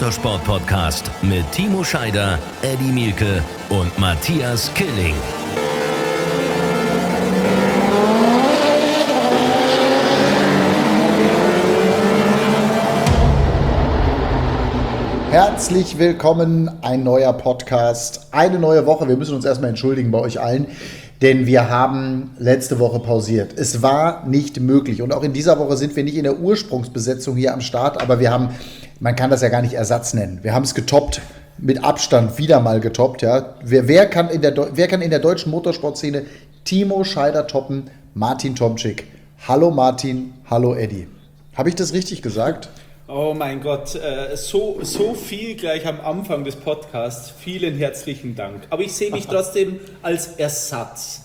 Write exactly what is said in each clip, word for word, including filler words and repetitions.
Motorsport-Podcast mit Timo Scheider, Eddie Mielke und Matthias Killing. Herzlich willkommen, ein neuer Podcast, eine neue Woche. Wir müssen uns erstmal entschuldigen bei euch allen, denn wir haben letzte Woche pausiert. Es war nicht möglich und auch in dieser Woche sind wir nicht in der Ursprungsbesetzung hier am Start, aber wir haben, man kann das ja gar nicht Ersatz nennen, wir haben es getoppt, mit Abstand wieder mal getoppt. Ja. Wer, wer, kann in der, wer kann in der deutschen Motorsportszene Timo Scheider toppen? Martin Tomczyk. Hallo Martin, hallo Eddie. Habe ich das richtig gesagt? Oh mein Gott, äh, so, so viel gleich am Anfang des Podcasts. Vielen herzlichen Dank. Aber ich sehe mich trotzdem als Ersatz.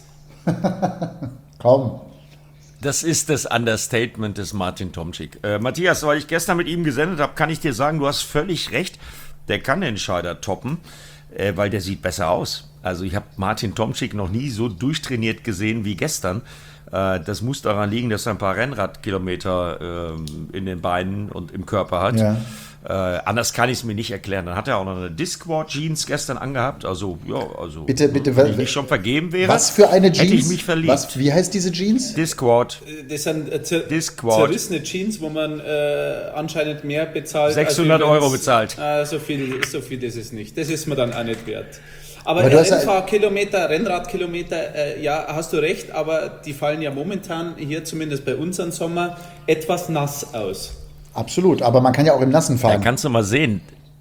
Komm. Das ist das Understatement des Martin Tomczyk. Äh, Matthias, weil ich gestern mit ihm gesendet habe, kann ich dir sagen, du hast völlig recht. Der kann den Scheider toppen, äh, weil der sieht besser aus. Also ich habe Martin Tomczyk noch nie so durchtrainiert gesehen wie gestern. Das muss daran liegen, dass er ein paar Rennradkilometer äh, in den Beinen und im Körper hat. Ja. Äh, anders kann ich es mir nicht erklären. Dann hat er auch noch eine Discworld Jeans gestern angehabt. Also, ja, also, bitte, bitte, wenn ich nicht schon vergeben wäre, was für eine Jeans? Hätte ich mich verliebt. Was, wie heißt diese Jeans? Discworld. Das sind äh, zer- Discworld. zerrissene Jeans, wo man äh, anscheinend mehr bezahlt. sechshundert Euro bezahlt. Äh, so viel, so viel ist es nicht. Das ist mir dann auch nicht wert. Aber, aber Rennfahrkilometer, Rennradkilometer, äh, ja, hast du recht, aber die fallen ja momentan hier zumindest bei uns im Sommer etwas nass aus. Absolut, aber man kann ja auch im Nassen fahren. Da kannst du mal sehen.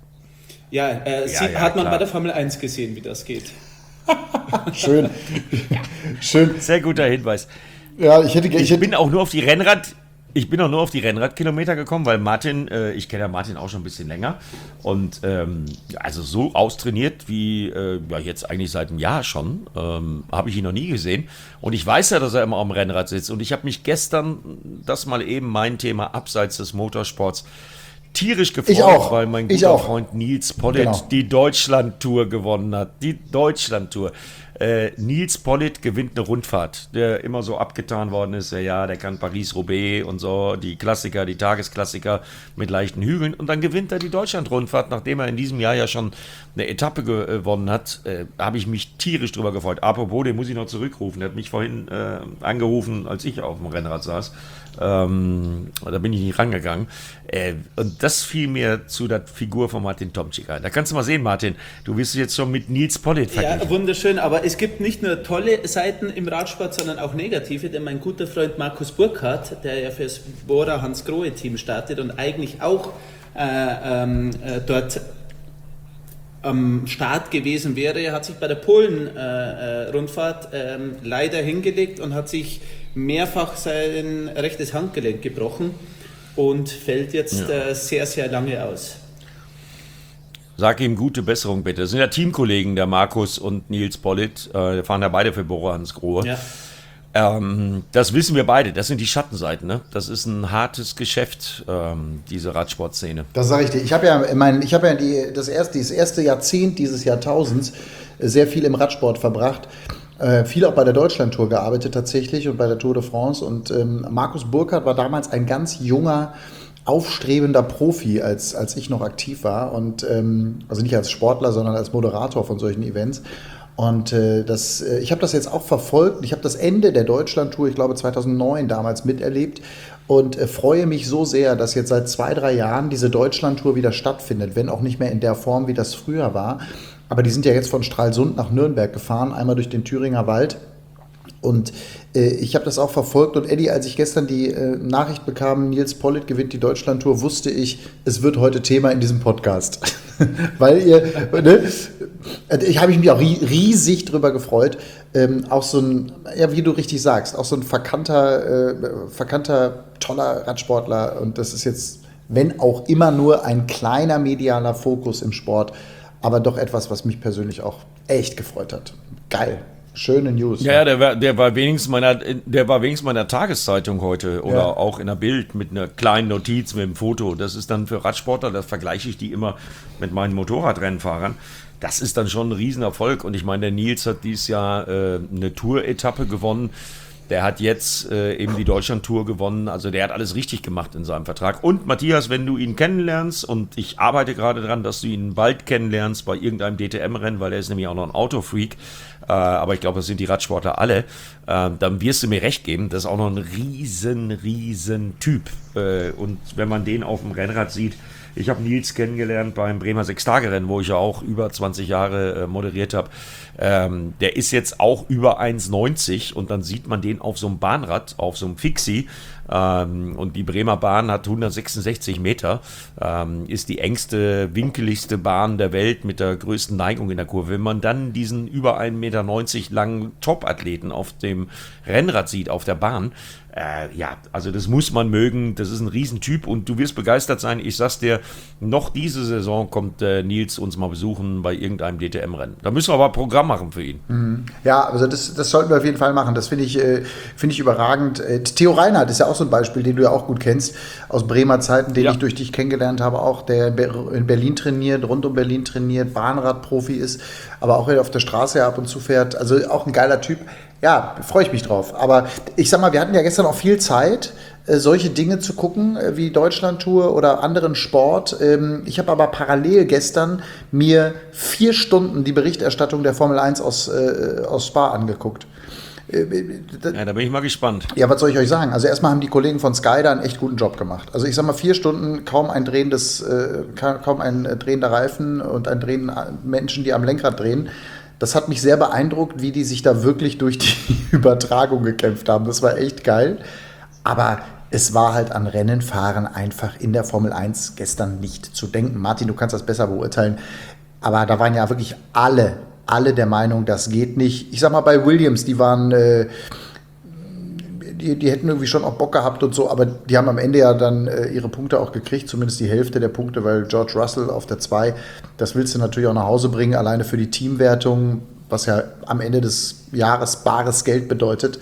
Ja, äh, ja, sie, ja hat man klar. bei der Formel eins gesehen, wie das geht. Schön. Schön. Sehr guter Hinweis. Ja, ich hätte, ich, ich hätte bin auch nur auf die Rennrad... Ich bin auch nur auf die Rennradkilometer gekommen, weil Martin, äh, ich kenne ja Martin auch schon ein bisschen länger und ähm, also so austrainiert wie äh, ja, jetzt eigentlich seit einem Jahr schon, ähm, habe ich ihn noch nie gesehen und ich weiß ja, dass er immer am Rennrad sitzt und ich habe mich gestern, das mal eben mein Thema abseits des Motorsports, tierisch gefreut, ich auch. weil mein ich guter auch. Freund Nils Pollitt genau. die Deutschland-Tour gewonnen hat. Die Deutschland-Tour. Äh, Nils Pollitt gewinnt eine Rundfahrt, der immer so abgetan worden ist, ja, ja, der kann Paris-Roubaix und so, die Klassiker, die Tagesklassiker mit leichten Hügeln und dann gewinnt er die Deutschland-Rundfahrt, nachdem er in diesem Jahr ja schon eine Etappe gewonnen hat, äh, habe ich mich tierisch drüber gefreut. Apropos, den muss ich noch zurückrufen, der hat mich vorhin äh, angerufen, als ich auf dem Rennrad saß. Ähm, da bin ich nicht rangegangen. Äh, und das fiel mir zu der Figur von Martin Tomczyk ein. Da kannst du mal sehen, Martin, du bist jetzt schon mit Nils Pollitt verglichen. Ja, wunderschön, aber es gibt nicht nur tolle Seiten im Radsport, sondern auch negative, denn mein guter Freund Markus Burkhardt, der ja fürs Bora Hansgrohe-Team startet und eigentlich auch äh, ähm, äh, dort am Start gewesen wäre, hat sich bei der Polen-Rundfahrt äh, äh, leider hingelegt und hat sich mehrfach sein rechtes Handgelenk gebrochen und fällt jetzt ja. äh, sehr, sehr lange aus. Sag ihm gute Besserung bitte. Das sind ja Teamkollegen, der Markus und Nils Pollitt. Äh, fahren ja beide für Bora Hansgrohe. Ja. Ähm, das wissen wir beide. Das sind die Schattenseiten. Ne? Das ist ein hartes Geschäft, ähm, diese Radsportszene. Das sage ich dir. Ich habe ja, mein, ich hab ja die, das, erste, das erste Jahrzehnt dieses Jahrtausends sehr viel im Radsport verbracht. Äh, viel auch bei der Deutschland-Tour gearbeitet tatsächlich und bei der Tour de France. Und ähm, Markus Burkhardt war damals ein ganz junger, aufstrebender Profi, als, als ich noch aktiv war. Und ähm, also nicht als Sportler, sondern als Moderator von solchen Events. Und äh, das, äh, ich habe das jetzt auch verfolgt. Ich habe das Ende der Deutschland-Tour, ich glaube zweitausendneun, damals miterlebt. Und äh, freue mich so sehr, dass jetzt seit zwei, drei Jahren diese Deutschland-Tour wieder stattfindet. Wenn auch nicht mehr in der Form, wie das früher war. Aber die sind ja jetzt von Stralsund nach Nürnberg gefahren, einmal durch den Thüringer Wald. Und äh, ich habe das auch verfolgt. Und Eddie, als ich gestern die äh, Nachricht bekam, Nils Pollitt gewinnt die Deutschland-Tour, wusste ich, es wird heute Thema in diesem Podcast. Weil ihr, ne, ich habe mich auch riesig drüber gefreut. Ähm, auch so ein, ja, wie du richtig sagst, auch so ein verkannter, äh, verkannter, toller Radsportler. Und das ist jetzt, wenn auch immer nur ein kleiner medialer Fokus im Sport, aber doch etwas, was mich persönlich auch echt gefreut hat. Geil. Schöne News. Ja, ja, der war, der war wenigstens meiner, der war wenigstens meiner Tageszeitung heute oder ja. auch in der Bild mit einer kleinen Notiz mit einem Foto. Das ist dann für Radsportler, das vergleiche ich die immer mit meinen Motorradrennfahrern. Das ist dann schon ein Riesenerfolg. Und ich meine, der Nils hat dieses Jahr äh, eine Tour-Etappe gewonnen. Der hat jetzt äh, eben die Deutschland-Tour gewonnen, also der hat alles richtig gemacht in seinem Vertrag. Und Matthias, wenn du ihn kennenlernst, und ich arbeite gerade daran, dass du ihn bald kennenlernst bei irgendeinem D T M-Rennen, weil er ist nämlich auch noch ein Autofreak, äh, aber ich glaube, das sind die Radsportler alle, äh, dann wirst du mir recht geben, das ist auch noch ein riesen, riesen Typ. Äh, und wenn man den auf dem Rennrad sieht, ich habe Nils kennengelernt beim Bremer Sechstagerennen, wo ich ja auch über zwanzig Jahre äh, moderiert habe. Ähm, der ist jetzt auch über eins neunzig und dann sieht man den auf so einem Bahnrad, auf so einem Fixie. Ähm, und die Bremer Bahn hat hundertsechsundsechzig Meter, ähm, ist die engste, winkeligste Bahn der Welt mit der größten Neigung in der Kurve. Wenn man dann diesen über eins neunzig Meter langen Top-Athleten auf dem Rennrad sieht, auf der Bahn, Äh, ja, also das muss man mögen, das ist ein Riesentyp und du wirst begeistert sein. Ich sag's dir, noch diese Saison kommt äh, Nils uns mal besuchen bei irgendeinem D T M-Rennen. Da müssen wir aber ein Programm machen für ihn. Mhm. Ja, also das, das sollten wir auf jeden Fall machen. Das finde ich, äh, finde ich überragend. Äh, Theo Reinhardt ist ja auch so ein Beispiel, den du ja auch gut kennst, aus Bremer Zeiten, den Ja. ich durch dich kennengelernt habe, auch der in Berlin trainiert, rund um Berlin trainiert, Bahnradprofi ist, aber auch auf der Straße ab und zu fährt. Also auch ein geiler Typ. Ja, freue ich mich drauf. Aber ich sag mal, wir hatten ja gestern auch viel Zeit, äh, solche Dinge zu gucken, äh, wie Deutschlandtour oder anderen Sport. Ähm, ich habe aber parallel gestern mir vier Stunden die Berichterstattung der Formel eins aus, äh, aus Spa angeguckt. Äh, das, Ja, da bin ich mal gespannt. ja, was soll ich euch sagen? Also erstmal haben die Kollegen von Sky da einen echt guten Job gemacht. Also ich sag mal, vier Stunden, kaum ein drehendes, äh, kaum ein äh, drehender Reifen und ein drehen Menschen, die am Lenkrad drehen. Das hat mich sehr beeindruckt, wie die sich da wirklich durch die Übertragung gekämpft haben. Das war echt geil. Aber es war halt an Rennenfahren einfach in der Formel eins gestern nicht zu denken. Martin, du kannst das besser beurteilen. Aber da waren ja wirklich alle, alle der Meinung, das geht nicht. Ich sag mal, bei Williams, die waren... Äh, Die, die hätten irgendwie schon auch Bock gehabt und so, aber die haben am Ende ja dann äh, ihre Punkte auch gekriegt, zumindest die Hälfte der Punkte, weil George Russell auf der zwei, das willst du natürlich auch nach Hause bringen, alleine für die Teamwertung, was ja am Ende des Jahres bares Geld bedeutet.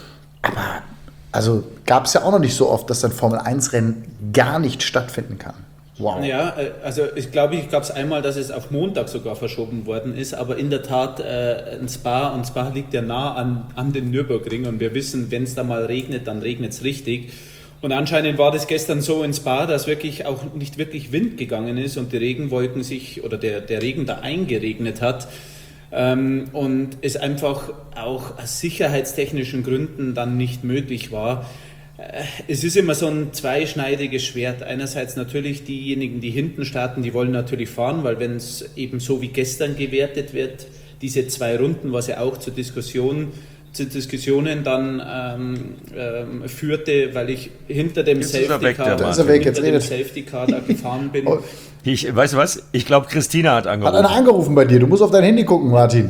Aber also gab es ja auch noch nicht so oft, dass ein Formel eins Rennen gar nicht stattfinden kann. Wow. Ja, also ich glaube, ich gab es einmal, dass es auf Montag sogar verschoben worden ist, aber in der Tat äh, ein Spa, und Spa liegt ja nah an, an den Nürburgring und wir wissen, wenn es da mal regnet, dann regnet es richtig. Und anscheinend war das gestern so in Spa, dass wirklich auch nicht wirklich Wind gegangen ist und die Regenwolken sich, oder der, der Regen da eingeregnet hat. Ähm, und es einfach auch aus sicherheitstechnischen Gründen dann nicht möglich war. Es ist immer so ein zweischneidiges Schwert. Einerseits natürlich diejenigen, die hinten starten, die wollen natürlich fahren, weil wenn es eben so wie gestern gewertet wird, diese zwei Runden, was ja auch zur Diskussion, zu Diskussionen dann ähm, ähm, führte, weil ich hinter dem Jetzt ist er Safety weg, Car, der Ist er weg, jetzt hinter dem redet. Safety Car da gefahren bin. Oh, Ich, weißt du was? Ich glaube, Christina hat hat angerufen. einer angerufen bei dir? Du musst auf dein Handy gucken, Martin.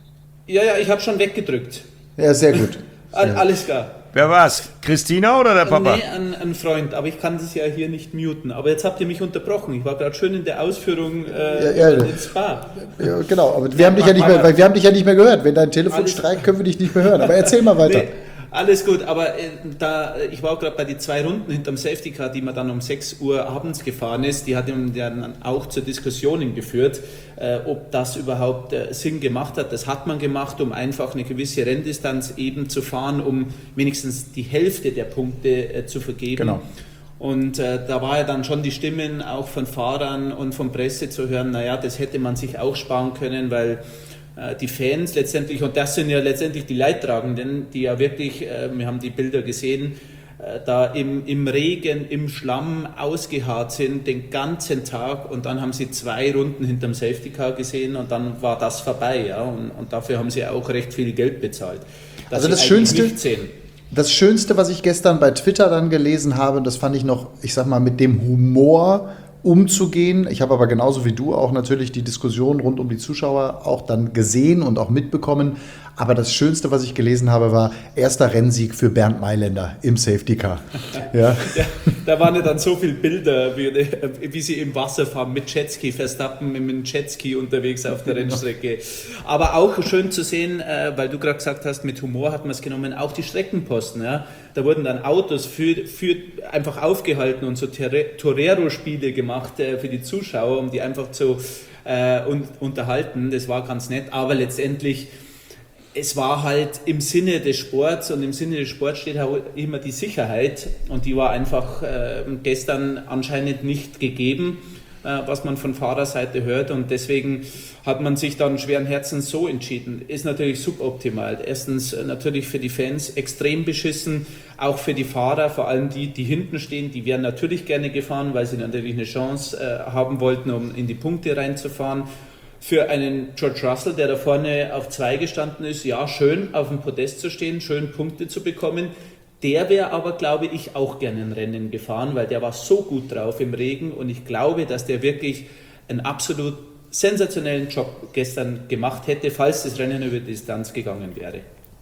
Ja, ja, ich habe schon weggedrückt. Ja, sehr gut. All, alles klar. Wer war's? Christina oder der Papa? Nee, ein, ein Freund, aber ich kann das ja hier nicht muten. Aber jetzt habt ihr mich unterbrochen. Ich war gerade schön in der Ausführung äh, Ja, ja. in Spa. Ja, genau, aber wir haben, dich ja nicht mehr, weil wir haben dich ja nicht mehr gehört. Wenn dein Telefon streikt, können wir dich nicht mehr hören. Aber erzähl mal weiter. Nee, alles gut, aber äh, da, ich war auch gerade bei den zwei Runden hinterm Safety Car, die man dann um sechs Uhr abends gefahren ist, die hat dann auch zur Diskussion geführt, äh, ob das überhaupt äh, Sinn gemacht hat. Das hat man gemacht, um einfach eine gewisse Renndistanz eben zu fahren, um wenigstens die Hälfte der Punkte äh, zu vergeben. Genau. Und äh, da war ja dann schon die Stimmen auch von Fahrern und von Presse zu hören, naja, das hätte man sich auch sparen können, weil äh, die Fans letztendlich, und das sind ja letztendlich die Leidtragenden, die ja wirklich, äh, wir haben die Bilder gesehen, äh, da im, im Regen, im Schlamm ausgeharrt sind den ganzen Tag, und dann haben sie zwei Runden hinterm Safety Car gesehen und dann war das vorbei, ja, und, und dafür haben sie auch recht viel Geld bezahlt. Also das sie Schönste- nicht sehen. Das Schönste, was ich gestern bei Twitter dann gelesen habe, und das fand ich noch, ich sag mal, mit dem Humor umzugehen. Ich habe aber genauso wie du auch natürlich die Diskussion rund um die Zuschauer auch dann gesehen und auch mitbekommen. Aber das Schönste, was ich gelesen habe, war erster Rennsieg für Bernd Mailänder im Safety Car. Ja. Ja, da waren ja dann so viele Bilder, wie, wie sie im Wasser fahren mit Jetski, Verstappen mit dem Jetski unterwegs auf der Rennstrecke. Aber auch schön zu sehen, äh, weil du gerade gesagt hast, mit Humor hat man es genommen, auch die Streckenposten. Ja? Da wurden dann Autos für, für einfach aufgehalten und so Torero-Spiele gemacht äh, für die Zuschauer, um die einfach zu äh, un- unterhalten. Das war ganz nett, aber letztendlich es war halt im Sinne des Sports und im Sinne des Sports steht auch immer die Sicherheit und die war einfach äh, gestern anscheinend nicht gegeben, äh, was man von Fahrerseite hört und deswegen hat man sich dann schweren Herzens so entschieden. Ist natürlich suboptimal. Erstens äh, natürlich für die Fans extrem beschissen, auch für die Fahrer, vor allem die, die hinten stehen, die wären natürlich gerne gefahren, weil sie natürlich eine Chance äh, haben wollten, um in die Punkte reinzufahren. Für einen George Russell, der da vorne auf zwei gestanden ist, ja, schön auf dem Podest zu stehen, schön Punkte zu bekommen. Der wäre aber, glaube ich, auch gerne ein Rennen gefahren, weil der war so gut drauf im Regen und ich glaube, dass der wirklich einen absolut sensationellen Job gestern gemacht hätte, falls das Rennen über die Distanz gegangen wäre.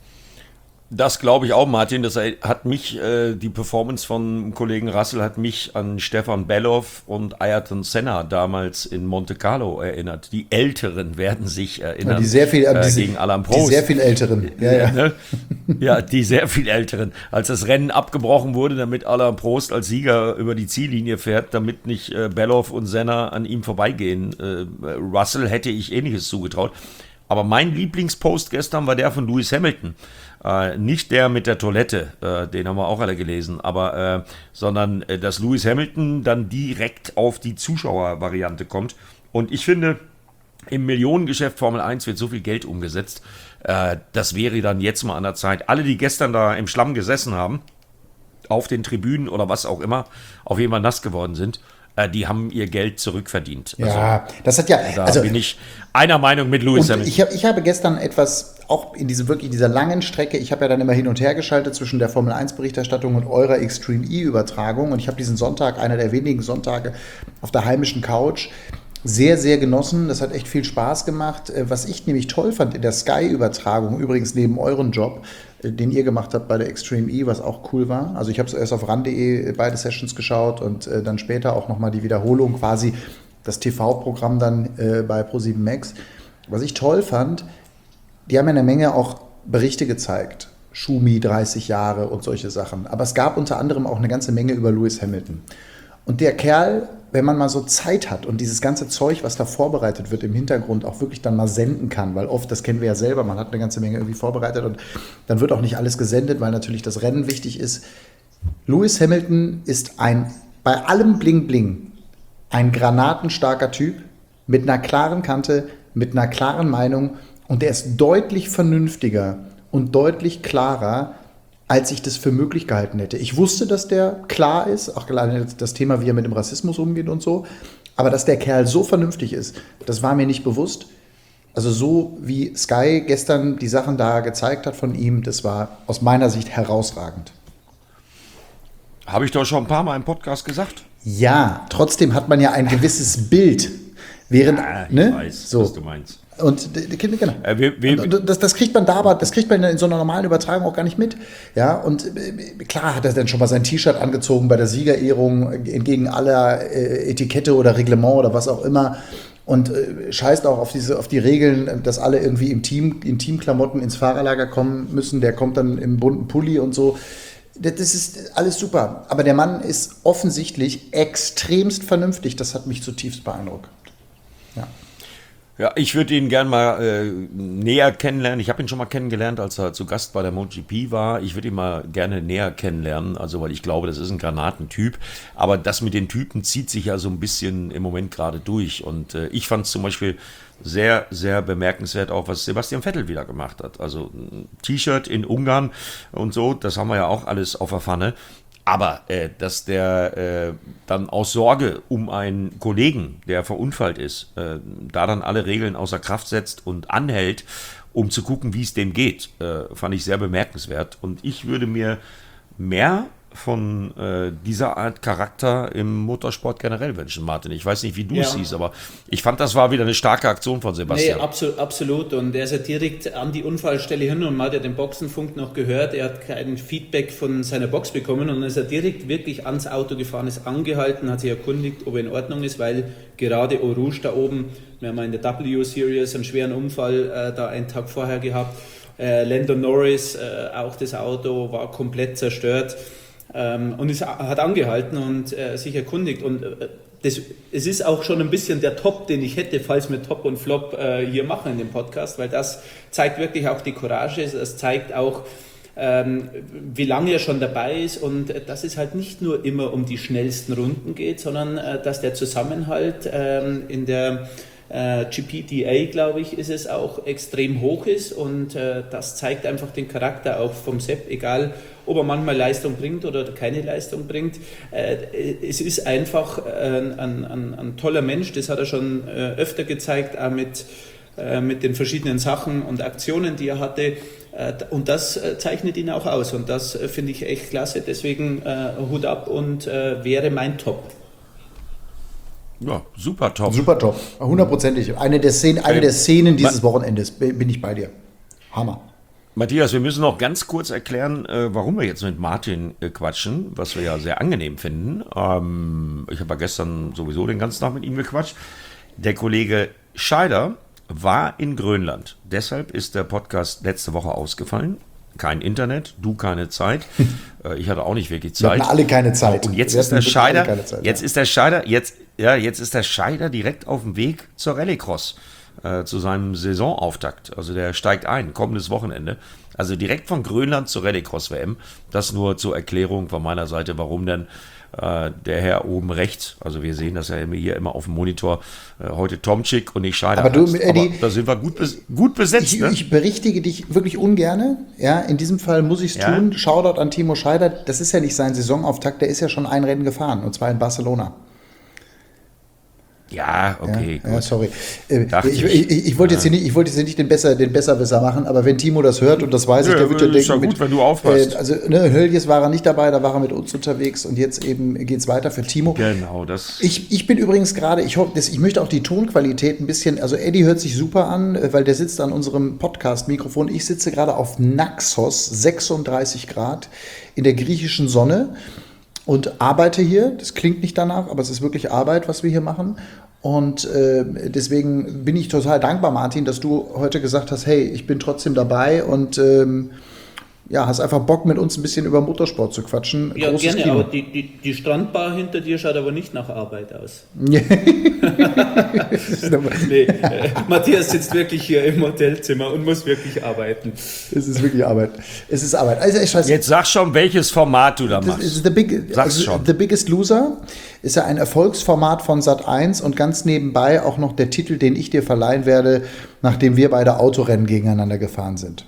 Das glaube ich auch, Martin. Das hat mich, äh, die Performance von Kollegen Russell hat mich an Stefan Bellof und Ayrton Senna damals in Monte Carlo erinnert. Die Älteren werden sich erinnern. Ja, die sehr viel, äh, die, gegen Alain Prost. Die sehr viel Älteren. Ja, ja. Ne? Ja, die sehr viel Älteren. Als das Rennen abgebrochen wurde, damit Alain Prost als Sieger über die Ziellinie fährt, damit nicht äh, Bellof und Senna an ihm vorbeigehen. Äh, Russell hätte ich Ähnliches zugetraut. Aber mein Lieblingspost gestern war der von Lewis Hamilton. Äh, nicht der mit der Toilette, äh, den haben wir auch alle gelesen, aber äh, sondern äh, dass Lewis Hamilton dann direkt auf die Zuschauervariante kommt. Und ich finde, im Millionengeschäft Formel eins wird so viel Geld umgesetzt, äh, das wäre dann jetzt mal an der Zeit. Alle, die gestern da im Schlamm gesessen haben, auf den Tribünen oder was auch immer, auf jeden Fall nass geworden sind, die haben ihr Geld zurückverdient. Ja, also, das hat ja. Da also, bin ich einer Meinung mit Lewis und Hamilton. Ich, hab, ich habe gestern etwas, auch in diesem wirklich dieser langen Strecke, ich habe ja dann immer hin und her geschaltet zwischen der Formel eins Berichterstattung und eurer Extreme E-Übertragung. Und ich habe diesen Sonntag, einer der wenigen Sonntage, auf der heimischen Couch sehr, sehr genossen. Das hat echt viel Spaß gemacht. Was ich nämlich toll fand in der Sky-Übertragung, übrigens neben euren Job, den ihr gemacht habt bei der Extreme E, was auch cool war. Also ich habe zuerst auf ran punkt de beide Sessions geschaut und äh, dann später auch nochmal die Wiederholung, quasi das T V-Programm dann äh, bei ProSieben Max. Was ich toll fand, die haben ja eine Menge auch Berichte gezeigt. Schumi, dreißig Jahre und solche Sachen. Aber es gab unter anderem auch eine ganze Menge über Lewis Hamilton. Und der Kerl, wenn man mal so Zeit hat und dieses ganze Zeug, was da vorbereitet wird im Hintergrund, auch wirklich dann mal senden kann, weil oft, das kennen wir ja selber, man hat eine ganze Menge irgendwie vorbereitet und dann wird auch nicht alles gesendet, weil natürlich das Rennen wichtig ist. Lewis Hamilton ist ein, bei allem Bling Bling, ein granatenstarker Typ mit einer klaren Kante, mit einer klaren Meinung und der ist deutlich vernünftiger und deutlich klarer, als ich das für möglich gehalten hätte. Ich wusste, dass der klar ist, auch alleine das Thema, wie er mit dem Rassismus umgeht und so, aber dass der Kerl so vernünftig ist, das war mir nicht bewusst. Also so wie Sky gestern die Sachen da gezeigt hat von ihm, das war aus meiner Sicht herausragend. Habe ich doch schon ein paar Mal im Podcast gesagt. Ja, trotzdem hat man ja ein gewisses Bild. Während, ja, ich ne? weiß, so. was du meinst. Und genau. Äh, wir, wir, das, das kriegt man da, aber das kriegt man in so einer normalen Übertragung auch gar nicht mit. Ja, und klar hat er dann schon mal sein T-Shirt angezogen bei der Siegerehrung entgegen aller äh, Etikette oder Reglement oder was auch immer und äh, scheißt auch auf diese, auf die Regeln, dass alle irgendwie im Team, in Teamklamotten ins Fahrerlager kommen müssen. Der kommt dann im bunten Pulli und so. Das ist alles super. Aber der Mann ist offensichtlich extremst vernünftig. Das hat mich zutiefst beeindruckt. Ja. Ja, ich würde ihn gern mal äh, näher kennenlernen. Ich habe ihn schon mal kennengelernt, als er zu Gast bei der MotoGP war. Ich würde ihn mal gerne näher kennenlernen, also weil ich glaube, das ist ein Granatentyp. Aber das mit den Typen zieht sich ja so ein bisschen im Moment gerade durch. Und äh, ich fand es zum Beispiel sehr, sehr bemerkenswert auch, was Sebastian Vettel wieder gemacht hat. Also ein T-Shirt in Ungarn und so, das haben wir ja auch alles auf der Pfanne. Aber äh, dass der äh, dann aus Sorge um einen Kollegen, der verunfallt ist, äh, da dann alle Regeln außer Kraft setzt und anhält, um zu gucken, wie es dem geht, äh, fand ich sehr bemerkenswert. Und ich würde mir mehr von äh, dieser Art Charakter im Motorsport generell wünschen, Martin. Ich weiß nicht, wie du es ja. siehst, aber ich fand, das war wieder eine starke Aktion von Sebastian. Nee, absolut, absolut. Und er ist ja direkt an die Unfallstelle hin und man hat ja den Boxenfunk noch gehört. Er hat kein Feedback von seiner Box bekommen und ist er direkt wirklich ans Auto gefahren, ist angehalten, hat sich erkundigt, ob er in Ordnung ist, weil gerade Eau Rouge da oben, wir haben in der W-Series einen schweren Unfall äh, da einen Tag vorher gehabt. Äh, Lando Norris, äh, auch das Auto war komplett zerstört. Ähm, und ist, hat angehalten und äh, sich erkundigt. Und äh, das, es ist auch schon ein bisschen der Top, den ich hätte, falls wir Top und Flop äh, hier machen in dem Podcast, weil das zeigt wirklich auch die Courage, das zeigt auch, ähm, wie lange er schon dabei ist und äh, dass es halt nicht nur immer um die schnellsten Runden geht, sondern äh, dass der Zusammenhalt ähm, in der äh, G P D A, glaube ich, ist es auch extrem hoch ist und äh, das zeigt einfach den Charakter auch vom Sepp, egal ob er manchmal Leistung bringt oder keine Leistung bringt. Äh, es ist einfach äh, ein, ein, ein toller Mensch, das hat er schon äh, öfter gezeigt, auch mit, äh, mit den verschiedenen Sachen und Aktionen, die er hatte. Äh, und das äh, zeichnet ihn auch aus und das äh, finde ich echt klasse. Deswegen äh, Hut ab und äh, wäre mein Top. Ja, super top. Super top, hundertprozentig. Eine der Szenen, eine der Szenen dieses Wochenendes, bin ich bei dir. Hammer. Matthias, wir müssen noch ganz kurz erklären, äh, warum wir jetzt mit Martin äh, quatschen, was wir ja sehr angenehm finden. Ähm, ich habe ja gestern sowieso den ganzen Tag mit ihm gequatscht. Der Kollege Scheider war in Grönland. Deshalb ist der Podcast letzte Woche ausgefallen. Kein Internet, du keine Zeit. äh, ich hatte auch nicht wirklich Zeit. Wir hatten alle keine Zeit. Und jetzt Wir ist der hatten Scheider, alle keine Zeit, jetzt ja. ist der Scheider, jetzt, ja, jetzt ist der Scheider direkt auf dem Weg zur Rallycross. Äh, zu seinem Saisonauftakt. Also der steigt ein, kommendes Wochenende. Also direkt von Grönland zur Rallycross-W M. Das nur zur Erklärung von meiner Seite, warum denn äh, der Herr oben rechts, also wir sehen das ja immer hier immer auf dem Monitor, äh, heute Tomczyk und nicht Scheider. Aber du, heißt. Eddie, Aber da sind wir gut, bes gut besetzt. Ich, ne? ich berichtige dich wirklich ungerne. Ja, in diesem Fall muss ich es Ja. tun. Shoutout an Timo Scheider. Das ist ja nicht sein Saisonauftakt, der ist ja schon ein Rennen gefahren, und zwar in Barcelona. Ja, okay, ja, gut. ja, sorry. Äh, Dachte Ich, ich. ich, ich wollte jetzt hier nicht, ich wollte jetzt hier nicht den, Besser, den Besserwisser machen, aber wenn Timo das hört, und das weiß ich, Ja, der wird ja ist denken, ja gut, mit, wenn du aufpasst. Äh, also ne, Höljes war er nicht dabei, da war er mit uns unterwegs und jetzt eben geht es weiter für Timo. Genau, das. Ich, ich bin übrigens gerade, ich hoffe, das- ich möchte auch die Tonqualität ein bisschen, also Eddie hört sich super an, äh, weil der sitzt an unserem Podcast-Mikrofon. Ich sitze gerade auf Naxos, sechsunddreißig Grad, in der griechischen Sonne und arbeite hier. Das klingt nicht danach, aber es ist wirklich Arbeit, was wir hier machen. Und äh, deswegen bin ich total dankbar, Martin, dass du heute gesagt hast, hey, ich bin trotzdem dabei und ähm, ja, hast einfach Bock, mit uns ein bisschen über Motorsport zu quatschen. Ja, Großes gerne, Kino. aber die, die, die Strandbar hinter dir schaut aber nicht nach Arbeit aus. Nee, äh, Matthias sitzt wirklich hier im Hotelzimmer und muss wirklich arbeiten. Es ist wirklich Arbeit. Es ist Arbeit. Also ich weiß, Jetzt sag schon, welches Format du da das machst. ist the, big, Sag's also schon. The Biggest Loser ist ja ein Erfolgsformat von Sat eins und ganz nebenbei auch noch der Titel, den ich dir verleihen werde, nachdem wir beide Autorennen gegeneinander gefahren sind.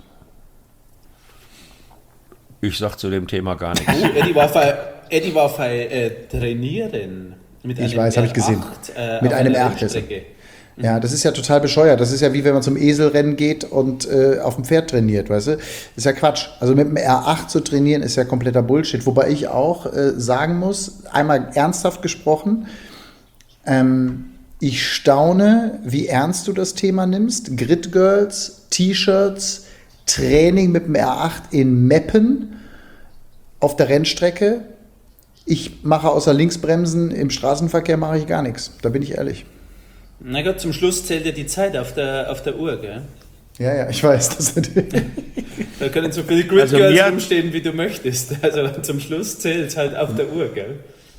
Ich sag zu dem Thema gar nichts. Oh, Eddie war bei, Eddie war bei äh, Trainieren. Mit Ich einem weiß, habe ich gesehen. R acht, äh, Mit auf einem einer R acht. Rennstrecke. Ja, das ist ja total bescheuert. Das ist ja wie wenn man zum Eselrennen geht und äh, auf dem Pferd trainiert, weißt du? Ist ja Quatsch. Also mit dem R acht zu trainieren ist ja kompletter Bullshit. Wobei ich auch äh, sagen muss, einmal ernsthaft gesprochen, ähm, ich staune, wie ernst du das Thema nimmst. Grid Girls, T-Shirts, Training mit dem R acht in Meppen auf der Rennstrecke. Ich mache außer Linksbremsen im Straßenverkehr mache ich gar nichts. Da bin ich ehrlich. Na Gott, zum Schluss zählt ja die Zeit auf der, auf der Uhr, gell? Ja, ja, ich weiß. Das Da können so viele Grid Also Girls mir- rumstehen, wie du möchtest. Also zum Schluss zählt es halt auf der Uhr, gell?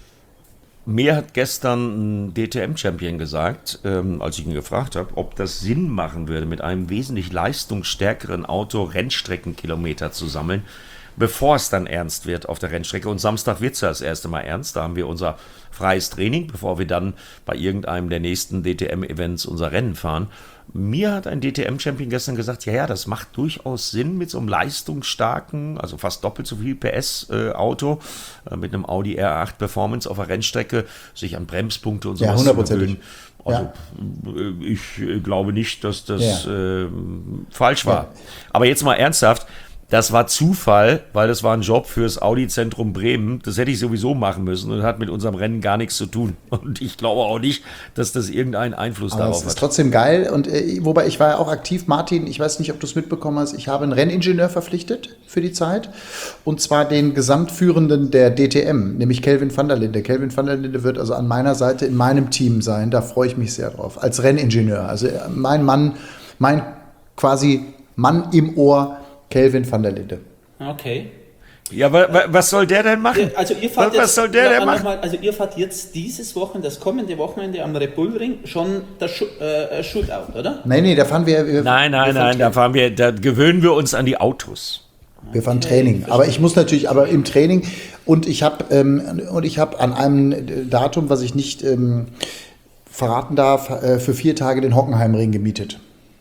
Mir hat gestern ein D T M-Champion gesagt, ähm, als ich ihn gefragt habe, ob das Sinn machen würde, mit einem wesentlich leistungsstärkeren Auto Rennstreckenkilometer zu sammeln, bevor es dann ernst wird auf der Rennstrecke. Und Samstag wird es ja das erste Mal ernst. Da haben wir unser freies Training, bevor wir dann bei irgendeinem der nächsten D T M-Events unser Rennen fahren. Mir hat ein D T M-Champion gestern gesagt, ja, ja, das macht durchaus Sinn mit so einem leistungsstarken, also fast doppelt so viel P S-Auto, äh, mit einem Audi R acht Performance auf der Rennstrecke, sich an Bremspunkte und Ja, sowas zu hundertprozentig. gewöhnen. Also äh, ich äh, glaube nicht, dass das Ja. äh, falsch war. Ja. Aber jetzt mal ernsthaft, das war Zufall, weil das war ein Job fürs Audi-Zentrum Bremen. Das hätte ich sowieso machen müssen und hat mit unserem Rennen gar nichts zu tun. Und ich glaube auch nicht, dass das irgendeinen Einfluss Aber es darauf ist hat. trotzdem geil. Und äh, wobei ich war ja auch aktiv, Martin, ich weiß nicht, ob du es mitbekommen hast, ich habe einen Renningenieur verpflichtet für die Zeit. Und zwar den Gesamtführenden der D T M, nämlich Kelvin van der Linde. Kelvin van der Linde wird also an meiner Seite in meinem Team sein. Da freue ich mich sehr drauf. Als Renningenieur. Also äh, mein Mann, mein quasi Mann im Ohr, Kelvin van der Linde. Okay. Ja, wa, wa, was soll der denn machen? Also ihr fahrt was, was jetzt, soll der ja, denn machen? Mal, also ihr fahrt jetzt dieses Wochenende, das kommende Wochenende am Red Bull Ring schon das Schu- äh, Shootout, oder? Nein, nee, da fahren wir. wir Nein, nein, wir fahren nein, da fahren wir, da gewöhnen wir uns an die Autos. Wir fahren Training, aber ich muss natürlich, aber im Training und ich habe ähm, und ich habe an einem Datum, was ich nicht ähm, verraten darf, äh, für vier Tage den Hockenheimring gemietet.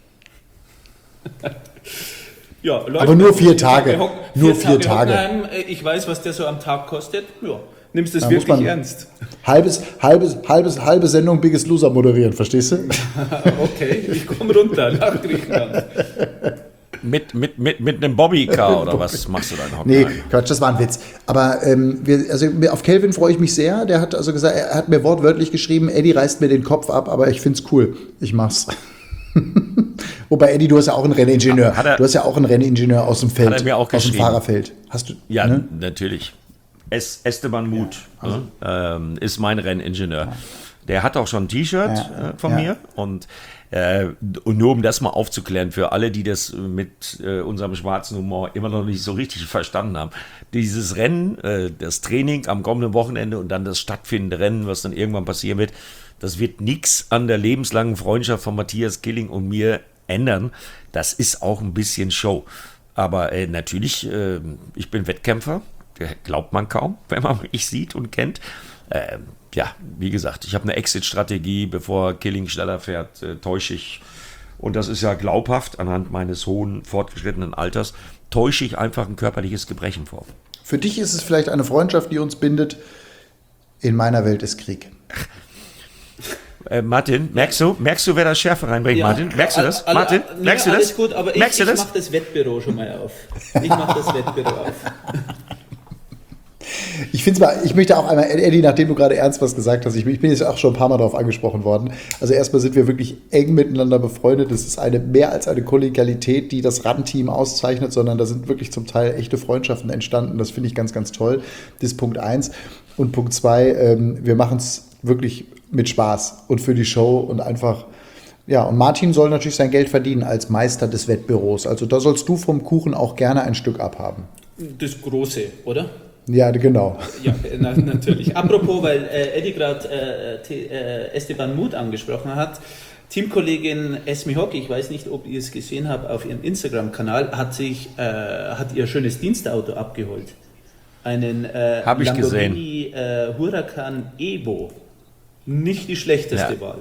Ja, Leute, Aber nur vier Tage. Hock, Nur vier Tage. Hockenheim, ich weiß, was der so am Tag kostet. Ja, nimmst du das Da muss wirklich man- ernst? Halbes, halbes, halbes, halbe Sendung Biggest Loser moderieren, verstehst du? Okay, ich komme runter nach Griechenland. Mit, mit, mit, mit einem Bobbycar oder was machst du dann? Nee, Hockenheim? Quatsch, das war ein Witz. Aber ähm, wir, also auf Kelvin freue ich mich sehr. Der hat also gesagt, er hat mir wortwörtlich geschrieben, Eddie reißt mir den Kopf ab, aber ich find's cool. Ich mach's. Wobei, Eddie, du hast ja auch einen Renningenieur. Hat er- Du hast ja auch einen Renningenieur aus dem Feld, Hat er mir auch aus dem geschrieben. Fahrerfeld. Hast du? Ja, ne? natürlich. Es, Esteban Muth also ne, ähm, ist mein Renningenieur. Der hat auch schon ein T-Shirt Ja, äh, von ja. mir und, äh, und nur um das mal aufzuklären für alle, die das mit äh, unserem schwarzen Humor immer noch nicht so richtig verstanden haben. Dieses Rennen, äh, das Training am kommenden Wochenende und dann das stattfindende Rennen, was dann irgendwann passieren wird, das wird nichts an der lebenslangen Freundschaft von Matthias Killing und mir ändern. Das ist auch ein bisschen Show. Aber äh, natürlich, äh, ich bin Wettkämpfer. Glaubt man kaum, wenn man mich sieht und kennt. Äh, ja, wie gesagt, ich habe eine Exit-Strategie, bevor Killing schneller fährt, äh, täusche ich, und das ist ja glaubhaft, anhand meines hohen, fortgeschrittenen Alters, täusche ich einfach ein körperliches Gebrechen vor. Für dich ist es vielleicht eine Freundschaft, die uns bindet. In meiner Welt ist Krieg. Äh, Martin, merkst du, merkst du, wer das Schärfe reinbringt, Ja, Martin? Merkst du das? alle- Martin, alle- nee, merkst du das? Alles gut, aber ich, merkst du ich das? mache das Wettbüro schon mal auf. Ich mache das Wettbüro auf. Ich finde mal, ich möchte auch einmal, Eddie, nachdem du gerade ernst was gesagt hast, ich, ich bin jetzt auch schon ein paar Mal darauf angesprochen worden. Also erstmal sind wir wirklich eng miteinander befreundet. Das ist eine mehr als eine Kollegialität, die das Run-Team auszeichnet, sondern da sind wirklich zum Teil echte Freundschaften entstanden. Das finde ich ganz, ganz toll. Das ist Punkt eins. Und Punkt zwei, ähm, wir machen es wirklich mit Spaß und für die Show und einfach. Ja, und Martin soll natürlich sein Geld verdienen als Meister des Wettbüros. Also da sollst du vom Kuchen auch gerne ein Stück abhaben. Das Große, oder? Ja, genau. Ja, na, natürlich. Apropos, weil äh, Eddie gerade äh, T- äh, Esteban Muth angesprochen hat, Teamkollegin Esme Hockey, ich weiß nicht, ob ihr es gesehen habt, auf ihrem Instagram-Kanal, hat sich äh, hat ihr schönes Dienstauto abgeholt. Einen äh, Hab ich Lamborghini äh, Huracan Evo. Nicht die schlechteste Ja. Wahl.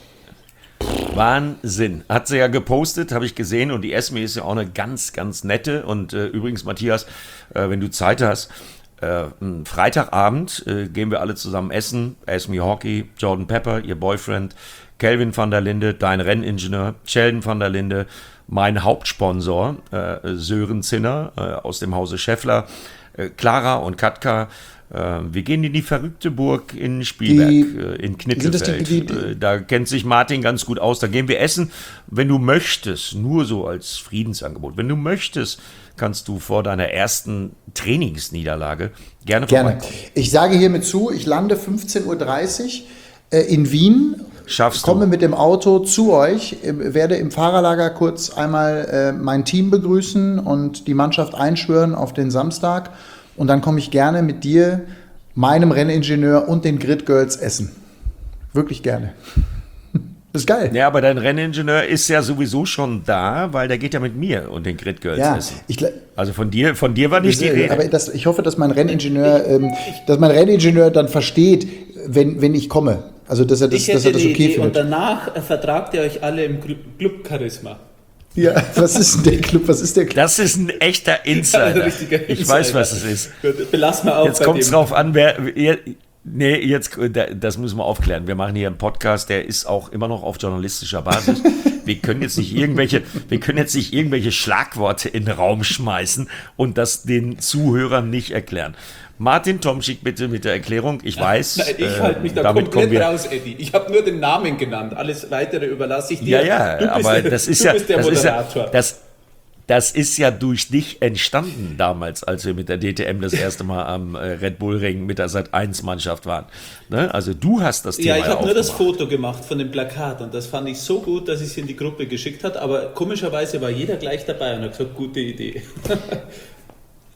Wahnsinn. Hat sie ja gepostet, habe ich gesehen. Und die Esme ist ja auch eine ganz, ganz nette. Und äh, übrigens, Matthias, äh, wenn du Zeit hast, äh, am Freitagabend äh, gehen wir alle zusammen essen. Esme Hockey, Jordan Pepper, ihr Boyfriend, Kelvin van der Linde, dein Renningenieur, Sheldon van der Linde, mein Hauptsponsor, äh, Sören Zinner äh, aus dem Hause Scheffler, äh, Clara und Katka. Wir gehen in die verrückte Burg in Spielberg, Die- in sind das die- Knittelfeld. die- die- Da kennt sich Martin ganz gut aus. Da gehen wir essen. Wenn du möchtest, nur so als Friedensangebot, wenn du möchtest, kannst du vor deiner ersten Trainingsniederlage gerne Gerne. vorbeikommen. Ich sage hiermit zu, ich lande fünfzehn Uhr dreißig äh, in Wien. Schaffst Komme du. mit dem Auto zu euch, äh, werde im Fahrerlager kurz einmal äh, mein Team begrüßen und die Mannschaft einschwören auf den Samstag. Und dann komme ich gerne mit dir, meinem Renningenieur und den Grid Girls essen. Wirklich gerne. Das ist geil. Ja, aber dein Renningenieur ist ja sowieso schon da, weil der geht ja mit mir und den Grid Girls Ja, essen. ich, gl- Also von dir, von dir war nicht die Rede. aber das, ich hoffe, dass mein Renningenieur, ähm, dass mein Renningenieur dann versteht, wenn, wenn ich komme. Also dass er das, Ich dass hätte er das die okay Idee und findet. danach äh, vertragt ihr euch alle im Clu- Club Charisma. Ja, was ist denn der Club? Was ist der Club? Das ist ein echter Ein Insider. richtiger Ich Insider. weiß, was es ist. Gut, belassen wir auch Jetzt bei kommt es dem. drauf an, wer. wer nee, jetzt, das müssen wir aufklären. Wir machen hier einen Podcast, der ist auch immer noch auf journalistischer Basis. Wir können jetzt nicht irgendwelche, wir können jetzt nicht irgendwelche Schlagworte in den Raum schmeißen und das den Zuhörern nicht erklären. Martin Tomschick, bitte mit der Erklärung. Ich weiß, Nein, ich äh, halte mich da damit kommen komplett wir. raus, Eddie. Ich habe nur den Namen genannt. Alles Weitere überlasse ich Ja, dir. ja, du bist aber der, das ist du ja, bist der das ist ja, Moderator. das, das ist ja durch dich entstanden damals, als wir mit der D T M das erste Mal am äh, Red Bull Ring mit der Sat eins Mannschaft waren. Ne? Also du hast das Thema Ja, ich habe nur das aufgemacht. Foto gemacht von dem Plakat und das fand ich so gut, dass ich es in die Gruppe geschickt habe. Aber komischerweise war jeder gleich dabei und hat gesagt, gute Idee.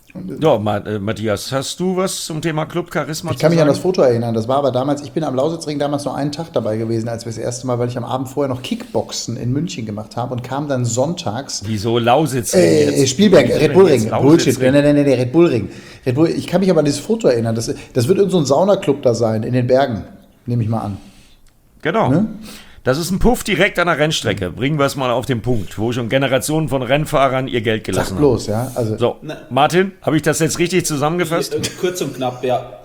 Ja, Ma- äh, Matthias, hast du was zum Thema Club Charisma Ich kann zu mich an sagen? das Foto erinnern. Das war aber damals, ich bin am Lausitzring damals nur einen Tag dabei gewesen, als wir das erste Mal, weil ich am Abend vorher noch Kickboxen in München gemacht habe und kam dann sonntags. Wieso Lausitz? Äh, Spielberg, Red Bull Ring. Bullshit. Bullshit. Nein, nein, nein, Red Bull Ring. Red Bull, ich kann mich aber an dieses Foto erinnern. Das, das wird irgend so ein Saunaclub da sein, in den Bergen, nehme ich mal an. Genau. Ne? Das ist ein Puff direkt an der Rennstrecke. Bringen wir es mal auf den Punkt, wo schon Generationen von Rennfahrern ihr Geld gelassen Sag haben. bloß, ja. Also, So, Martin, habe ich das jetzt richtig zusammengefasst? Äh, Kurz und knapp, ja.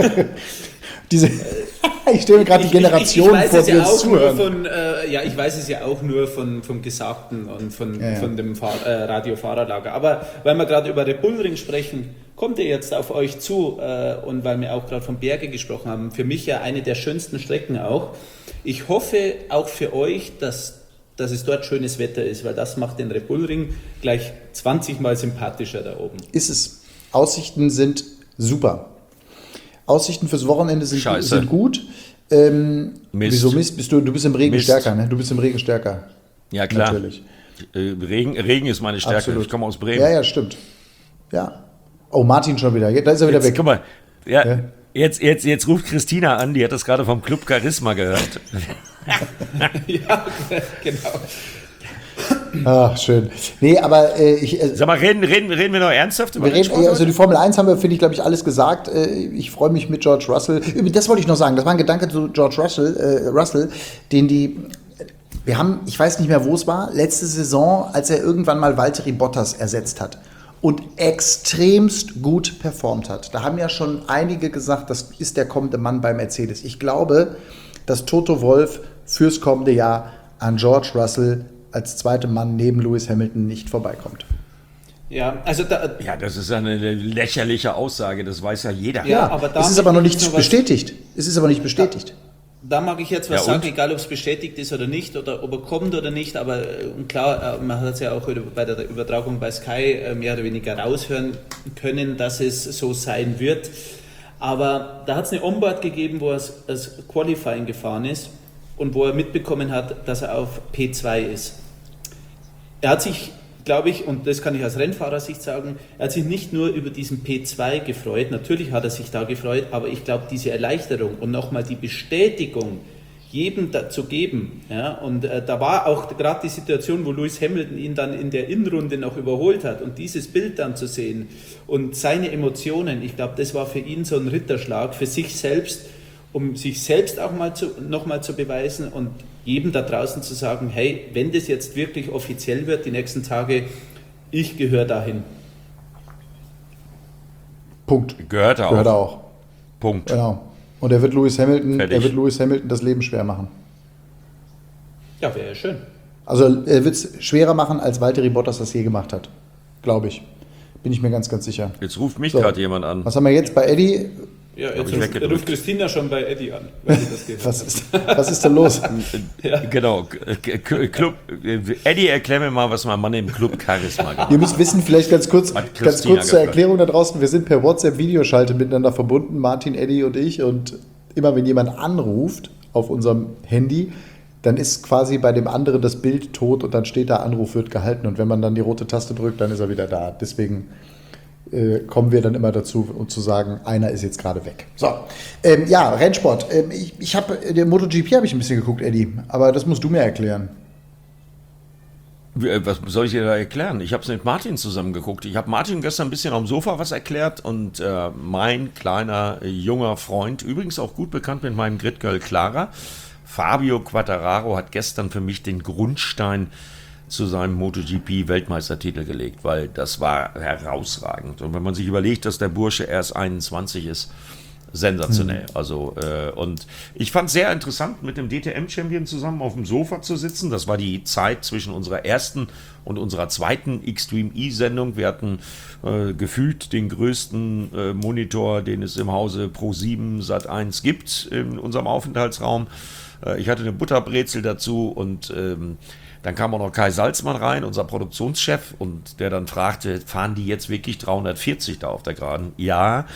diese, ich stelle mir gerade die Generation ich, ich, ich vor, weiß die es ja uns auch nur zuhören. von, äh, ja, ich weiß es ja auch nur von, vom Gesagten und von, Ja, ja. von dem Fahr äh, Radio-Fahrerlager. Aber weil wir gerade über Red Bull Ring sprechen, kommt er jetzt auf euch zu äh, und weil wir auch gerade von Berge gesprochen haben, für mich ja eine der schönsten Strecken auch. Ich hoffe auch für euch, dass, dass es dort schönes Wetter ist, weil das macht den Red Bull Ring gleich zwanzig Mal sympathischer da oben. Ist es. Aussichten sind super. Aussichten fürs Wochenende sind, Scheiße. sind gut. Ähm, Mist. Wieso Mist? Bist du, du bist im Regen Mist. stärker, ne? Du bist im Regen stärker. Ja, klar. Natürlich. Äh, Regen, Regen ist meine Stärke. Absolut. Ich komme aus Bremen. Ja, ja, stimmt. Ja. Oh, Martin schon wieder. Da ist er wieder Jetzt, weg. guck mal, ja, Ja. Jetzt, jetzt, jetzt ruft Christina an, die hat das gerade vom Club Charisma gehört. Ja, genau. Ach, schön. Nee, aber äh, ich, äh, Sag mal, reden, reden, reden wir noch ernsthaft über wir den reden, Sport? also die Formel eins haben wir, finde ich, glaube ich, alles gesagt. Äh, Ich freue mich mit George Russell. Übrigens, das wollte ich noch sagen. Das war ein Gedanke zu George Russell, äh, Russell, den die. Wir haben, ich weiß nicht mehr, wo es war, letzte Saison, als er irgendwann mal Valtteri Bottas ersetzt hat und extremst gut performt hat. Da haben ja schon einige gesagt, das ist der kommende Mann bei Mercedes. Ich glaube, dass Toto Wolff fürs kommende Jahr an George Russell als zweiter Mann neben Lewis Hamilton nicht vorbeikommt. Ja, also da, Ja, das ist eine lächerliche Aussage, das weiß ja jeder. Ja, aber da es ist aber noch nicht noch was- bestätigt. Es ist aber nicht bestätigt. Da mag ich jetzt was Ja, und? sagen, egal ob es bestätigt ist oder nicht, oder ob er kommt oder nicht, aber äh, und klar, äh, man hat es ja auch bei der Übertragung bei Sky äh, mehr oder weniger raushören können, dass es so sein wird. Aber da hat es eine Onboard gegeben, wo er als, als Qualifying gefahren ist und wo er mitbekommen hat, dass er auf P zwei ist. Er hat sich, glaube ich, und das kann ich aus Rennfahrersicht sagen, er hat sich nicht nur über diesen P zwei gefreut, natürlich hat er sich da gefreut, aber ich glaube, diese Erleichterung und nochmal die Bestätigung jedem da zu geben, ja, und äh, da war auch gerade die Situation, wo Lewis Hamilton ihn dann in der Innenrunde noch überholt hat und dieses Bild dann zu sehen und seine Emotionen, ich glaube, das war für ihn so ein Ritterschlag für sich selbst, um sich selbst auch mal zu, noch mal zu beweisen und jedem da draußen zu sagen, hey, wenn das jetzt wirklich offiziell wird, die nächsten Tage, ich gehöre dahin. Punkt. Gehört er auch. Gehört er auch. Punkt. Genau. Und er wird Lewis Hamilton, Fertig. er wird Lewis Hamilton das Leben schwer machen. Ja, wäre ja schön. Also er wird es schwerer machen, als Valtteri Bottas das je gemacht hat. Glaube ich. Bin ich mir ganz, ganz sicher. Jetzt ruft mich So. gerade jemand an. Was haben wir jetzt bei Eddie? Ja, Hab jetzt ich ruft, weggedrückt. ruft Christina schon bei Eddie an, weil sie das gehört Was hat. ist, was ist denn los? Genau. K- K- Club, Eddie, erklär mir mal, was mein Mann im Club Charisma gemacht Ihr hat. müsst wissen, vielleicht ganz kurz, Hat ganz Christina kurz zur gefragt. Erklärung da draußen. Wir sind per WhatsApp-Videoschalte miteinander verbunden, Martin, Eddie und ich. Und immer wenn jemand anruft auf unserem Handy, dann ist quasi bei dem anderen das Bild tot und dann steht da, Anruf wird gehalten. Und wenn man dann die rote Taste drückt, dann ist er wieder da. Deswegen äh, kommen wir dann immer dazu, um zu sagen, einer ist jetzt gerade weg. So, ähm, ja, Rennsport. Ähm, ich ich habe, der MotoGP habe ich ein bisschen geguckt, Eddie. Aber das musst du mir erklären. Wie, äh, Was soll ich dir da erklären? Ich habe es mit Martin zusammen geguckt. Ich habe Martin gestern ein bisschen am Sofa was erklärt und äh, mein kleiner, äh, junger Freund, übrigens auch gut bekannt mit meinem Grid-Girl Clara, Fabio Quartararo, hat gestern für mich den Grundstein zu seinem MotoGP-Weltmeistertitel gelegt, weil das war herausragend. Und wenn man sich überlegt, dass der Bursche erst einundzwanzig ist, sensationell. Also, äh, und ich fand es sehr interessant, mit dem D T M-Champion zusammen auf dem Sofa zu sitzen. Das war die Zeit zwischen unserer ersten und unserer zweiten Extreme E-Sendung. Wir hatten äh, gefühlt den größten äh, Monitor, den es im Hause Pro sieben Sat eins gibt, in unserem Aufenthaltsraum. Äh, ich hatte eine Butterbrezel dazu und ähm, dann kam auch noch Kai Salzmann rein, unser Produktionschef, und der dann fragte, fahren die jetzt wirklich dreihundertvierzig da auf der Geraden? Ja.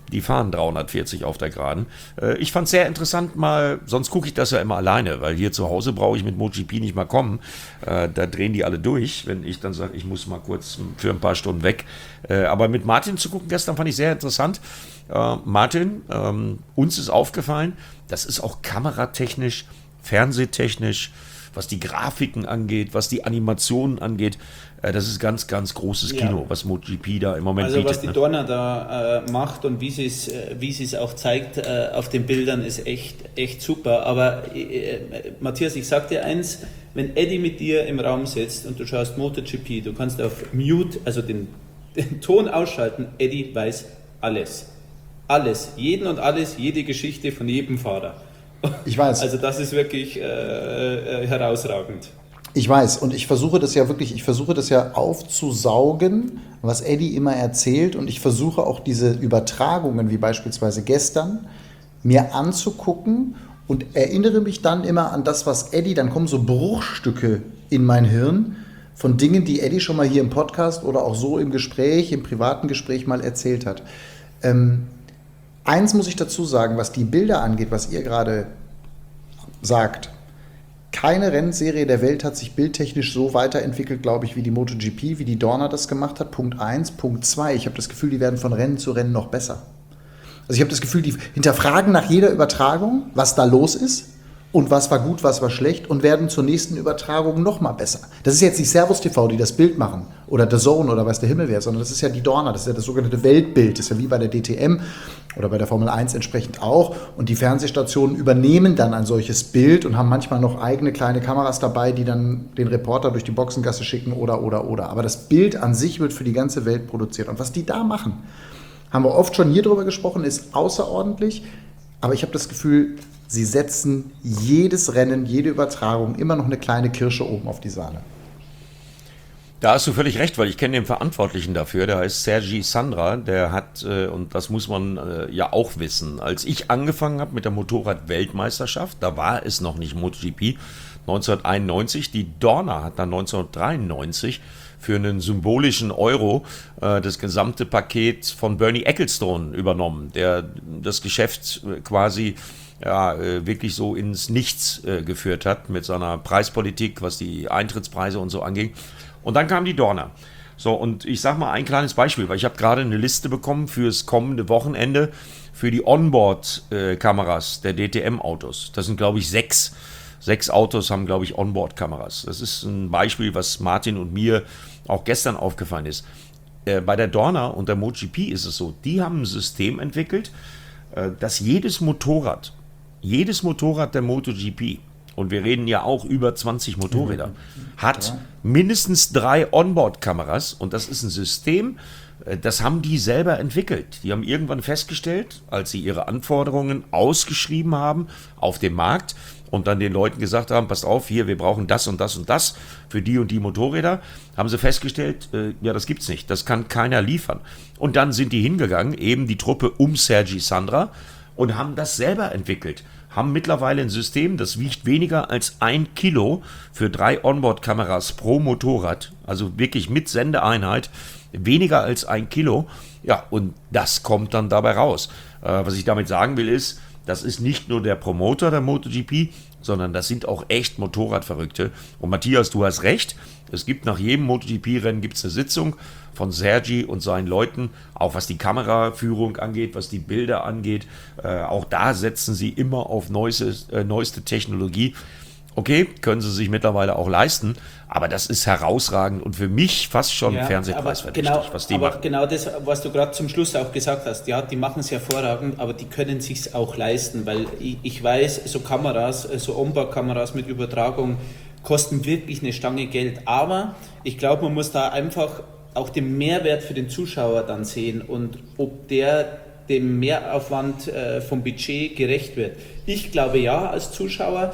Die fahren dreihundertvierzig auf der Geraden. Äh, ich fand es sehr interessant mal, sonst gucke ich das ja immer alleine, weil hier zu Hause brauche ich mit MotoGP nicht mal kommen. Äh, da drehen die alle durch, wenn ich dann sage, ich muss mal kurz für ein paar Stunden weg. Äh, aber mit Martin zu gucken gestern fand ich sehr interessant. Äh, Martin, ähm, uns ist aufgefallen, das ist auch kameratechnisch, fernsehtechnisch, was die Grafiken angeht, was die Animationen angeht, äh, das ist ganz, ganz großes Kino, ja, was MotoGP da im Moment also bietet. Also was die ne? Dorna da äh, macht und wie sie es äh, wie sie es auch zeigt äh, auf den Bildern, ist echt, echt super. Aber äh, Matthias, ich sag dir eins, wenn Eddie mit dir im Raum sitzt und du schaust MotoGP, du kannst auf Mute, also den, den Ton ausschalten, Eddie weiß alles. Alles, jeden und alles, jede Geschichte von jedem Fahrer. Ich weiß. Also das ist wirklich äh, äh, herausragend. Ich weiß und ich versuche das ja wirklich, ich versuche das ja aufzusaugen, was Eddie immer erzählt und ich versuche auch diese Übertragungen, wie beispielsweise gestern, mir anzugucken und erinnere mich dann immer an das, was Eddie, dann kommen so Bruchstücke in mein Hirn von Dingen, die Eddie schon mal hier im Podcast oder auch so im Gespräch, im privaten Gespräch mal erzählt hat. Ähm, Eins muss ich dazu sagen, was die Bilder angeht, was ihr gerade sagt. Keine Rennserie der Welt hat sich bildtechnisch so weiterentwickelt, glaube ich, wie die MotoGP, wie die Dorna das gemacht hat. Punkt eins. Punkt zwei. Ich habe das Gefühl, die werden von Rennen zu Rennen noch besser. Also ich habe das Gefühl, die hinterfragen nach jeder Übertragung, was da los ist und was war gut, was war schlecht und werden zur nächsten Übertragung noch mal besser. Das ist jetzt nicht Servus T V, die das Bild machen oder The Zone oder weiß der Himmel wer, sondern das ist ja die Dorna, das ist ja das sogenannte Weltbild, das ist ja wie bei der D T M oder bei der Formel eins entsprechend auch und die Fernsehstationen übernehmen dann ein solches Bild und haben manchmal noch eigene kleine Kameras dabei, die dann den Reporter durch die Boxengasse schicken oder, oder, oder. Aber das Bild an sich wird für die ganze Welt produziert und was die da machen, haben wir oft schon hier drüber gesprochen, ist außerordentlich, aber ich habe das Gefühl, sie setzen jedes Rennen, jede Übertragung immer noch eine kleine Kirsche oben auf die Sahne. Da hast du völlig recht, weil ich kenne den Verantwortlichen dafür, der heißt Sergi Sandra, der hat, äh, und das muss man äh, ja auch wissen, als ich angefangen habe mit der Motorrad-Weltmeisterschaft, da war es noch nicht MotoGP, neunzehnhunderteinundneunzig, die Dorna hat dann neunzehnhundertdreiundneunzig für einen symbolischen Euro äh, das gesamte Paket von Bernie Ecclestone übernommen, der das Geschäft quasi ja, äh, wirklich so ins Nichts äh, geführt hat mit seiner Preispolitik, was die Eintrittspreise und so anging. Und dann kam die Dorna. So, und ich sag mal ein kleines Beispiel, weil ich habe gerade eine Liste bekommen fürs kommende Wochenende für die Onboard-Kameras der D T M-Autos. Das sind, glaube ich, sechs. Sechs Autos haben, glaube ich, Onboard-Kameras. Das ist ein Beispiel, was Martin und mir auch gestern aufgefallen ist. Äh, bei der Dorna und der MotoGP ist es so, die haben ein System entwickelt, äh, dass jedes Motorrad, jedes Motorrad der MotoGP, und wir reden ja auch über zwanzig Motorräder, hat mindestens drei Onboard-Kameras und das ist ein System, das haben die selber entwickelt. Die haben irgendwann festgestellt, als sie ihre Anforderungen ausgeschrieben haben auf dem Markt und dann den Leuten gesagt haben, passt auf, hier, wir brauchen das und das und das für die und die Motorräder, haben sie festgestellt, äh, ja, das gibt's nicht, das kann keiner liefern. Und dann sind die hingegangen, eben die Truppe um Sergi Sandra, und haben das selber entwickelt. Haben mittlerweile ein System, das wiegt weniger als ein Kilo für drei Onboard-Kameras pro Motorrad, also wirklich mit Sendeeinheit, weniger als ein Kilo. Ja, und das kommt dann dabei raus. Äh, was ich damit sagen will ist, das ist nicht nur der Promoter der MotoGP, sondern das sind auch echt Motorradverrückte. Und Matthias, du hast recht, es gibt nach jedem MotoGP-Rennen gibt's eine Sitzung von Sergi und seinen Leuten, auch was die Kameraführung angeht, was die Bilder angeht. Äh, auch da setzen sie immer auf neueste, äh, neueste Technologie. Okay, können sie sich mittlerweile auch leisten, aber das ist herausragend und für mich fast schon ja, fernsehpreisverdächtig, genau, was die aber machen. Genau das, was du gerade zum Schluss auch gesagt hast, ja, die machen es hervorragend, aber die können es sich auch leisten, weil ich, ich weiß, so Kameras, so Onboard-Kameras mit Übertragung kosten wirklich eine Stange Geld, aber ich glaube, man muss da einfach auch den Mehrwert für den Zuschauer dann sehen und ob der dem Mehraufwand äh, vom Budget gerecht wird. Ich glaube ja als Zuschauer,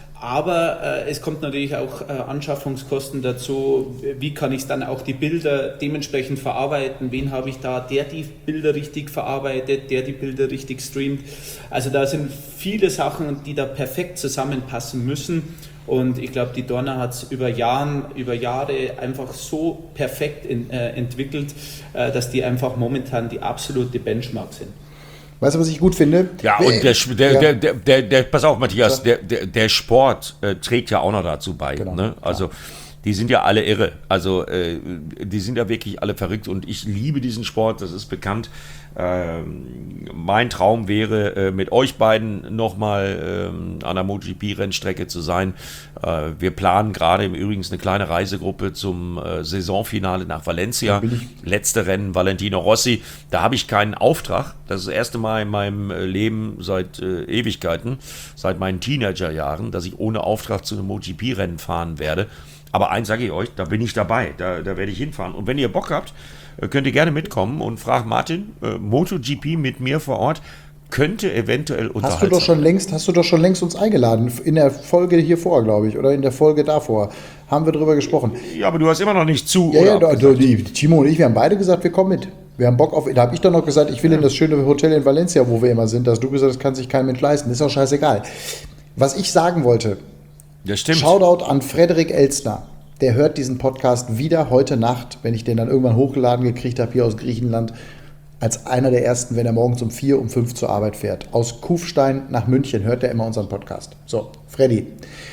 aber äh, es kommt natürlich auch äh, Anschaffungskosten dazu. Wie kann ich dann auch die Bilder dementsprechend verarbeiten? Wen habe ich da, der die Bilder richtig verarbeitet, der die Bilder richtig streamt? Also da sind viele Sachen, die da perfekt zusammenpassen müssen. Und ich glaube, die Dorna hat es über Jahren, über Jahre einfach so perfekt in, äh, entwickelt, äh, dass die einfach momentan die absolute Benchmark sind. Weißt du, was ich gut finde? Ja, Wer- und der, Sch- der, ja. der, der, der, der, pass auf, Matthias, der, der, der Sport äh, trägt ja auch noch dazu bei. Genau, Ne? Also, die sind ja alle irre. Also, äh, die sind ja wirklich alle verrückt und ich liebe diesen Sport, das ist bekannt. Ähm, mein Traum wäre, äh, mit euch beiden nochmal ähm, an der MotoGP-Rennstrecke zu sein. Äh, wir planen gerade im Übrigen eine kleine Reisegruppe zum äh, Saisonfinale nach Valencia. Letzte Rennen, Valentino Rossi. Da habe ich keinen Auftrag. Das ist das erste Mal in meinem äh, Leben seit äh, Ewigkeiten, seit meinen Teenagerjahren, dass ich ohne Auftrag zu einem MotoGP-Rennen fahren werde. Aber eins sage ich euch, da bin ich dabei, da, da werde ich hinfahren. Und wenn ihr Bock habt, äh, könnt ihr gerne mitkommen und fragt Martin, äh, MotoGP mit mir vor Ort könnte eventuell Hast du unterhaltsam doch schon längst, hast du doch schon längst uns eingeladen. In der Folge hier vor, glaube ich, oder in der Folge davor haben wir drüber gesprochen. Ja, aber du hast immer noch nicht zu. Ja, oder ja, da, abgesagt. die, Timo und ich, wir haben beide gesagt, wir kommen mit. Wir haben Bock auf, da habe ich doch noch gesagt, ich will in das schöne Hotel in Valencia, wo wir immer sind. Da hast du gesagt, das kann sich kein Mensch leisten. Ist auch scheißegal. Was ich sagen wollte, Das stimmt. Shoutout an Frederik Elstner. Der hört diesen Podcast wieder heute Nacht, wenn ich den dann irgendwann hochgeladen gekriegt habe, hier aus Griechenland, als einer der ersten, wenn er morgens um vier, um fünf zur Arbeit fährt. Aus Kufstein nach München hört er immer unseren Podcast. So, Freddy.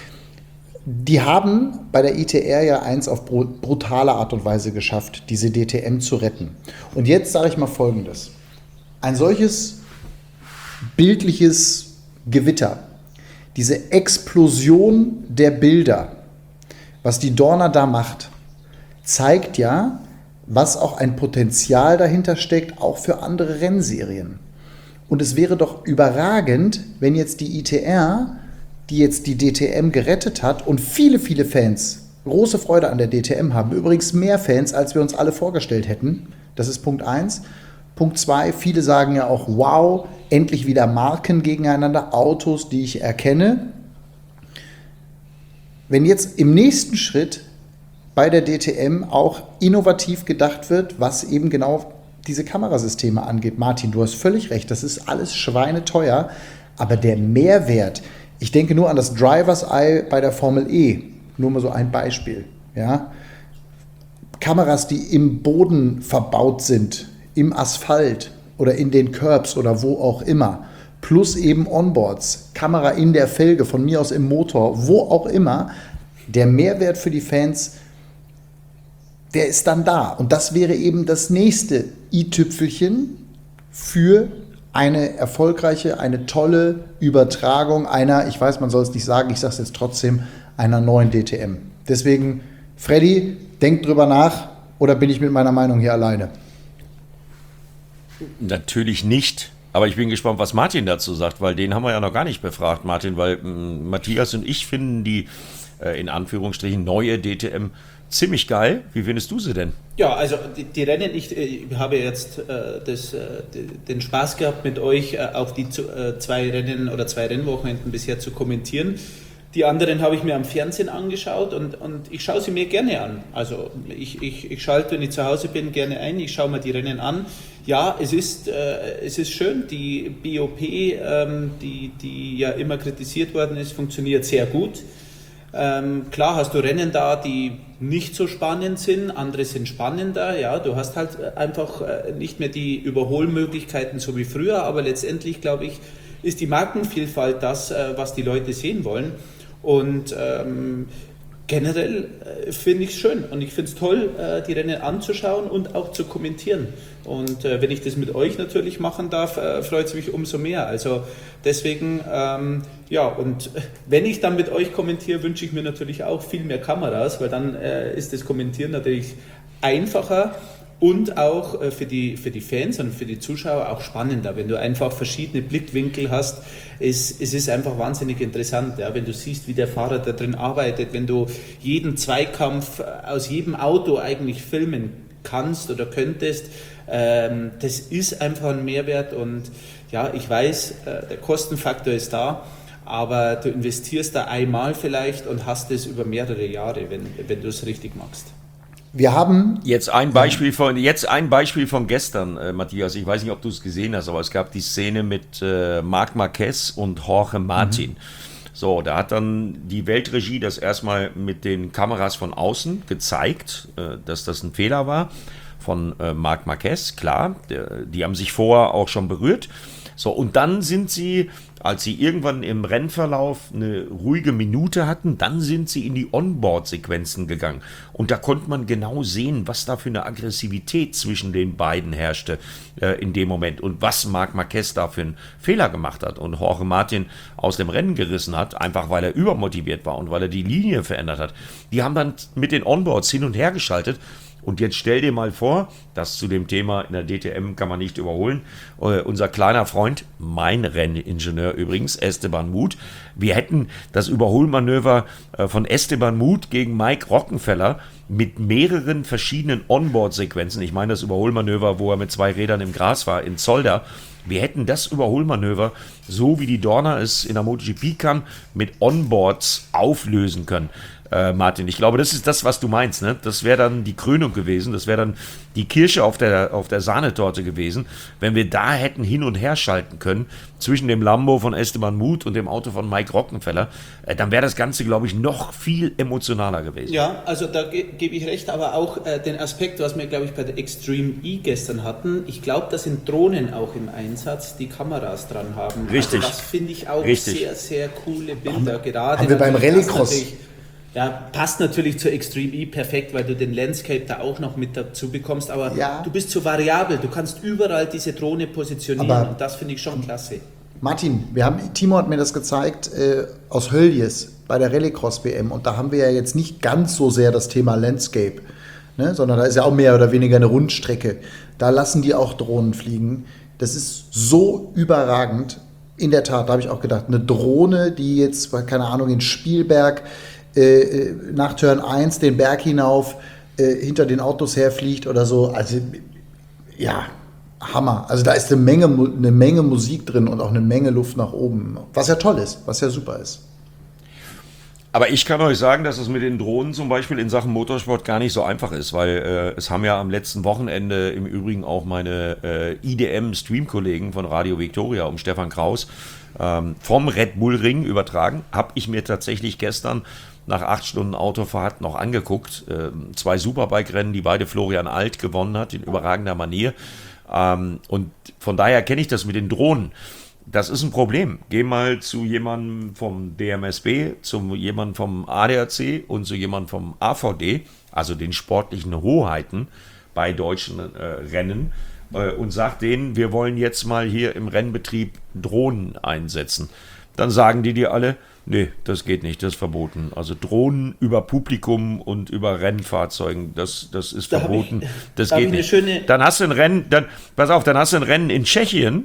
Die haben bei der I T R ja eins auf brutale Art und Weise geschafft, diese D T M zu retten. Und jetzt sage ich mal Folgendes. Ein solches bildliches Gewitter, diese Explosion der Bilder, was die Dorna da macht, zeigt ja, was auch ein Potenzial dahinter steckt, auch für andere Rennserien. Und es wäre doch überragend, wenn jetzt die I T R, die jetzt die D T M gerettet hat und viele, viele Fans große Freude an der D T M haben, übrigens mehr Fans, als wir uns alle vorgestellt hätten, das ist Punkt eins. Punkt zwei, viele sagen ja auch, wow, endlich wieder Marken gegeneinander, Autos, die ich erkenne. Wenn jetzt im nächsten Schritt bei der D T M auch innovativ gedacht wird, was eben genau diese Kamerasysteme angeht. Martin, du hast völlig recht, das ist alles schweineteuer, aber der Mehrwert, ich denke nur an das Driver's Eye bei der Formel E, nur mal so ein Beispiel. Ja? Kameras, die im Boden verbaut sind, im Asphalt oder in den Curbs oder wo auch immer, plus eben Onboards, Kamera in der Felge, von mir aus im Motor, wo auch immer, der Mehrwert für die Fans, der ist dann da. Und das wäre eben das nächste i-Tüpfelchen für eine erfolgreiche, eine tolle Übertragung einer, ich weiß, man soll es nicht sagen, ich sage es jetzt trotzdem, einer neuen D T M. Deswegen, Freddy, denk drüber nach, oder bin ich mit meiner Meinung hier alleine? Natürlich nicht. Aber ich bin gespannt, was Martin dazu sagt, weil den haben wir ja noch gar nicht befragt, Martin, weil m, Matthias und ich finden die, äh, in Anführungsstrichen, neue D T M ziemlich geil. Wie findest du sie denn? Ja, also die, die Rennen, ich, ich habe jetzt äh, das, äh, den Spaß gehabt, mit euch äh, auch die zu, äh, zwei Rennen oder zwei Rennwochenenden bisher zu kommentieren. Die anderen habe ich mir am Fernsehen angeschaut und, und ich schaue sie mir gerne an. Also ich, ich, ich schalte, wenn ich zu Hause bin, gerne ein, ich schaue mir die Rennen an. Ja, es ist, äh, es ist schön, die B O P, ähm, die, die ja immer kritisiert worden ist, funktioniert sehr gut. Ähm, klar hast du Rennen da, die nicht so spannend sind, andere sind spannender. Ja, du hast halt einfach äh, nicht mehr die Überholmöglichkeiten so wie früher, aber letztendlich, glaube ich, ist die Markenvielfalt das, äh, was die Leute sehen wollen. Und ähm, generell äh, finde ich es schön und ich finde es toll, äh, die Rennen anzuschauen und auch zu kommentieren. Und äh, wenn ich das mit euch natürlich machen darf, äh, freut es mich umso mehr. Also deswegen, ähm, ja, und wenn ich dann mit euch kommentiere, wünsche ich mir natürlich auch viel mehr Kameras, weil dann äh, ist das Kommentieren natürlich einfacher. Und auch für die, für die Fans und für die Zuschauer auch spannender, wenn du einfach verschiedene Blickwinkel hast. Es, es ist einfach wahnsinnig interessant, ja, wenn du siehst, wie der Fahrer da drin arbeitet, wenn du jeden Zweikampf aus jedem Auto eigentlich filmen kannst oder könntest. Ähm, das ist einfach ein Mehrwert und ja, ich weiß, äh, der Kostenfaktor ist da, aber du investierst da einmal vielleicht und hast es über mehrere Jahre, wenn, wenn du es richtig machst. Wir haben Jetzt ein Beispiel von, jetzt ein Beispiel von gestern, äh, Matthias. Ich weiß nicht, ob du es gesehen hast, aber es gab die Szene mit äh, Marc Marquez und Jorge Martin. Mhm. So, da hat dann die Weltregie das erstmal mit den Kameras von außen gezeigt, äh, dass das ein Fehler war von äh, Marc Marquez, klar. Der, die haben sich vorher auch schon berührt. So, und dann sind sie, als sie irgendwann im Rennverlauf eine ruhige Minute hatten, dann sind sie in die Onboard-Sequenzen gegangen. Und da konnte man genau sehen, was da für eine Aggressivität zwischen den beiden herrschte äh, in dem Moment und was Marc Marquez da für einen Fehler gemacht hat und Jorge Martin aus dem Rennen gerissen hat, einfach weil er übermotiviert war und weil er die Linie verändert hat. Die haben dann mit den Onboards hin und her geschaltet. Und jetzt stell dir mal vor, das zu dem Thema in der D T M kann man nicht überholen, äh, unser kleiner Freund, mein Renningenieur übrigens, Esteban Muth, wir hätten das Überholmanöver äh, von Esteban Muth gegen Mike Rockenfeller mit mehreren verschiedenen Onboard-Sequenzen, ich meine das Überholmanöver, wo er mit zwei Rädern im Gras war, in Zolder, wir hätten das Überholmanöver, so wie die Dorna es in der MotoGP kann, mit Onboards auflösen können. Äh, Martin, ich glaube, das ist das, was du meinst, ne? Das wäre dann die Krönung gewesen, das wäre dann die Kirsche auf der, auf der Sahnetorte gewesen, wenn wir da hätten hin und her schalten können zwischen dem Lambo von Esteban Muth und dem Auto von Mike Rockenfeller, äh, dann wäre das Ganze, glaube ich, noch viel emotionaler gewesen. Ja, also da ge- gebe ich recht, aber auch äh, den Aspekt, was wir, glaube ich, bei der Extreme E gestern hatten, ich glaube, da sind Drohnen auch im Einsatz, die Kameras dran haben. Richtig. Also das finde ich auch Richtig. sehr, sehr coole Bilder. Gerade haben wir beim natürlich das Rallycross. natürlich- Ja, passt natürlich zur Extreme E perfekt, weil du den Landscape da auch noch mit dazu bekommst, aber Ja. du bist zu variabel, du kannst überall diese Drohne positionieren Aber- und das finde ich schon klasse. Martin, wir haben, Timo hat mir das gezeigt äh, aus Höljes bei der Rallycross-W M und da haben wir ja jetzt nicht ganz so sehr das Thema Landscape, ne, sondern da ist ja auch mehr oder weniger eine Rundstrecke. Da lassen die auch Drohnen fliegen. Das ist so überragend. In der Tat, da habe ich auch gedacht, eine Drohne, die jetzt, keine Ahnung, in Spielberg äh, nach Turn eins den Berg hinauf äh, hinter den Autos herfliegt oder so. Also ja, Hammer. Also da ist eine Menge, Mu- eine Menge Musik drin und auch eine Menge Luft nach oben. Was ja toll ist, was ja super ist. Aber ich kann euch sagen, dass es mit den Drohnen zum Beispiel in Sachen Motorsport gar nicht so einfach ist, weil äh, es haben ja am letzten Wochenende im Übrigen auch meine äh, I D M-Stream-Kollegen von Radio Victoria um Stefan Kraus ähm, vom Red Bull Ring übertragen. Habe ich mir tatsächlich gestern nach acht Stunden Autofahrt noch angeguckt. Ähm, zwei Superbike-Rennen, die beide Florian Alt gewonnen hat, in überragender Manier. Ähm, und von daher kenne ich das mit den Drohnen. Das ist ein Problem. Geh mal zu jemandem vom D M S B, zu jemandem vom A D A C und zu jemandem vom A V D, also den sportlichen Hoheiten bei deutschen äh, Rennen, äh, und sag denen, wir wollen jetzt mal hier im Rennbetrieb Drohnen einsetzen. Dann sagen die dir alle, nee, das geht nicht, das ist verboten. Also Drohnen über Publikum und über Rennfahrzeugen, das, das ist Da hab verboten. ich- das da hab geht ich eine nicht. schöne- Dann hast du ein Rennen, dann, pass auf, dann hast du ein Rennen in Tschechien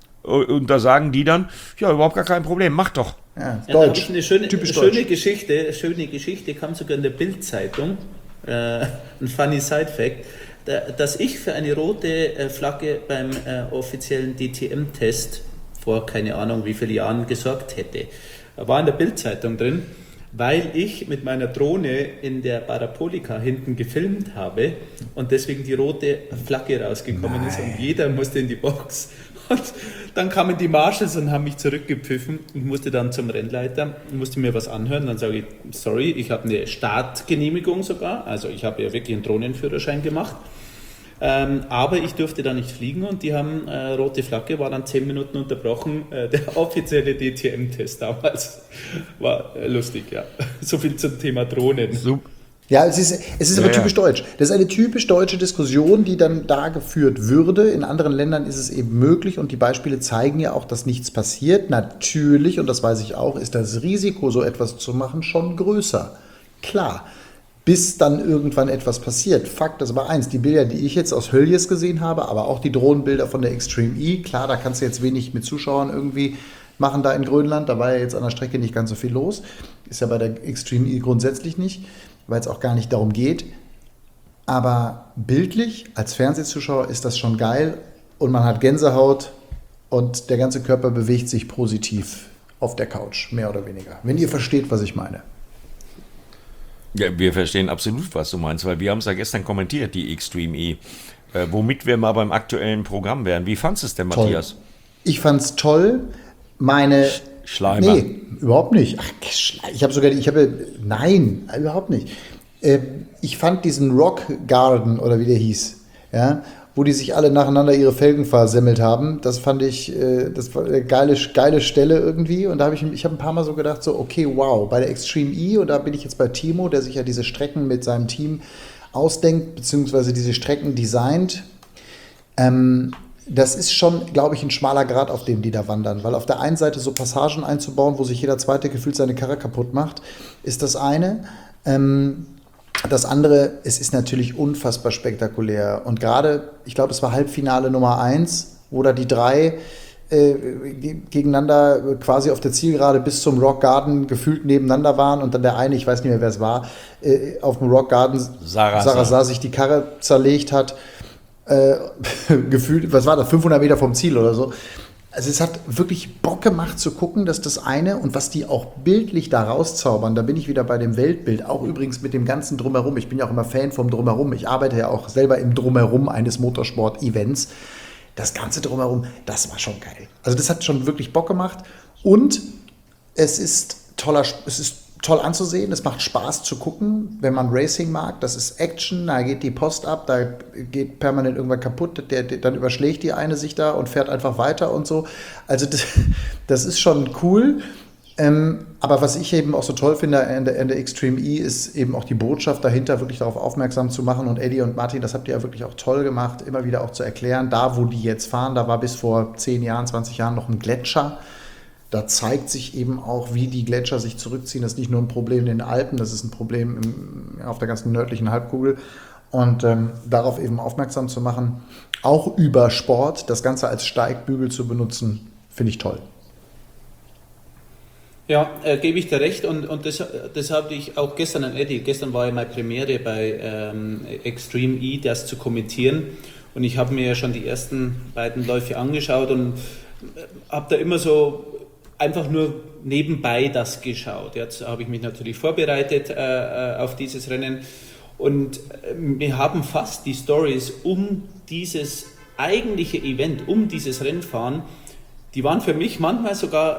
und da sagen die dann, ja, überhaupt gar kein Problem, mach doch. Ja, Ja, da habe Deutsch. ich eine schöne, Typisch schöne deutsch. Geschichte, schöne Geschichte, kam sogar in der Bild-Zeitung, äh, ein funny Side-Fact, da, dass ich für eine rote äh, Flagge beim äh, offiziellen D T M-Test vor keine Ahnung wie vielen Jahren gesorgt hätte. War in der Bild-Zeitung drin, weil ich mit meiner Drohne in der Parapolika hinten gefilmt habe und deswegen die rote Flagge rausgekommen ist und jeder musste in die Box. Und dann kamen die Marshals und haben mich zurückgepfiffen. Ich musste dann zum Rennleiter, musste mir was anhören. Dann sage ich, sorry, ich habe eine Startgenehmigung sogar. Also ich habe ja wirklich einen Drohnenführerschein gemacht. Ähm, aber ich durfte da nicht fliegen und die haben äh, rote Flagge, war dann zehn Minuten unterbrochen. Äh, der offizielle D T M-Test damals war äh, lustig, ja. So viel zum Thema Drohnen. Super. Ja, es ist, es ist Ja, aber ja. typisch deutsch. Das ist eine typisch deutsche Diskussion, die dann da geführt würde. In anderen Ländern ist es eben möglich und die Beispiele zeigen ja auch, dass nichts passiert. Natürlich, und das weiß ich auch, ist das Risiko, so etwas zu machen, schon größer. Klar. Bis dann irgendwann etwas passiert. Fakt ist aber eins, die Bilder, die ich jetzt aus Höljes gesehen habe, aber auch die Drohnenbilder von der Extreme E, klar, da kannst du jetzt wenig mit Zuschauern irgendwie machen da in Grönland, da war ja jetzt an der Strecke nicht ganz so viel los, ist ja bei der Extreme E grundsätzlich nicht, weil es auch gar nicht darum geht, aber bildlich als Fernsehzuschauer ist das schon geil und man hat Gänsehaut und der ganze Körper bewegt sich positiv auf der Couch, mehr oder weniger, wenn ihr versteht, was ich meine. Ja, wir verstehen absolut, was du meinst, weil wir haben es ja gestern kommentiert, die Extreme E, äh, womit wir mal beim aktuellen Programm wären. Wie fandest du es denn, Toll. Matthias? Ich fand's toll. Meine. Schleimer. Nee, überhaupt nicht. Ach, ich habe sogar, ich habe, nein, überhaupt nicht. Äh, Ich fand diesen Rock Garden oder wie der hieß, ja, wo die sich alle nacheinander ihre Felgen versemmelt haben. Das fand ich, äh, das war eine geile, geile Stelle irgendwie. Und da habe ich, ich habe ein paar Mal so gedacht, so, okay, wow, bei der Extreme E, und da bin ich jetzt bei Timo, der sich ja diese Strecken mit seinem Team ausdenkt, beziehungsweise diese Strecken designt. Ähm, das ist schon, glaube ich, ein schmaler Grat, auf dem die da wandern. Weil auf der einen Seite so Passagen einzubauen, wo sich jeder Zweite gefühlt seine Karre kaputt macht, ist das eine. Ähm, Das andere, es ist natürlich unfassbar spektakulär. Und gerade, ich glaube, es war Halbfinale Nummer eins, wo da die drei äh, gegeneinander quasi auf der Zielgerade bis zum Rock Garden gefühlt nebeneinander waren und dann der eine, ich weiß nicht mehr, wer es war, äh, auf dem Rock Garden Sarasa sich die Karre zerlegt hat. Äh, gefühlt, was war das, fünfhundert Meter vom Ziel oder so. Also es hat wirklich Bock gemacht zu gucken, dass das eine und was die auch bildlich da rauszaubern, da bin ich wieder bei dem Weltbild, auch übrigens mit dem ganzen Drumherum. Ich bin ja auch immer Fan vom Drumherum. Ich arbeite ja auch selber im Drumherum eines Motorsport-Events. Das ganze Drumherum, das war schon geil. Also das hat schon wirklich Bock gemacht und es ist toller, es ist toll anzusehen, es macht Spaß zu gucken, wenn man Racing mag. Das ist Action, da geht die Post ab, da geht permanent irgendwann kaputt, der, der, dann überschlägt die eine sich da und fährt einfach weiter und so. Also das, das ist schon cool. Ähm, aber was ich eben auch so toll finde in der, in der Extreme E, ist eben auch die Botschaft dahinter, wirklich darauf aufmerksam zu machen. Und Eddie und Martin, das habt ihr ja wirklich auch toll gemacht, immer wieder auch zu erklären, da wo die jetzt fahren, da war bis vor zehn Jahren, zwanzig Jahren noch ein Gletscher. Da zeigt sich eben auch, wie die Gletscher sich zurückziehen. Das ist nicht nur ein Problem in den Alpen, das ist ein Problem im, auf der ganzen nördlichen Halbkugel. Und ähm, darauf eben aufmerksam zu machen, auch über Sport, das Ganze als Steigbügel zu benutzen, finde ich toll. Ja, äh, gebe ich dir recht und, und das, das habe ich auch gestern an Eddie, gestern war ja meine Premiere bei ähm, Extreme E, das zu kommentieren und ich habe mir ja schon die ersten beiden Läufe angeschaut und habe da immer so einfach nur nebenbei das geschaut. Jetzt habe ich mich natürlich vorbereitet äh, auf dieses Rennen und wir haben fast die Stories um dieses eigentliche Event, um dieses Rennfahren, die waren für mich manchmal sogar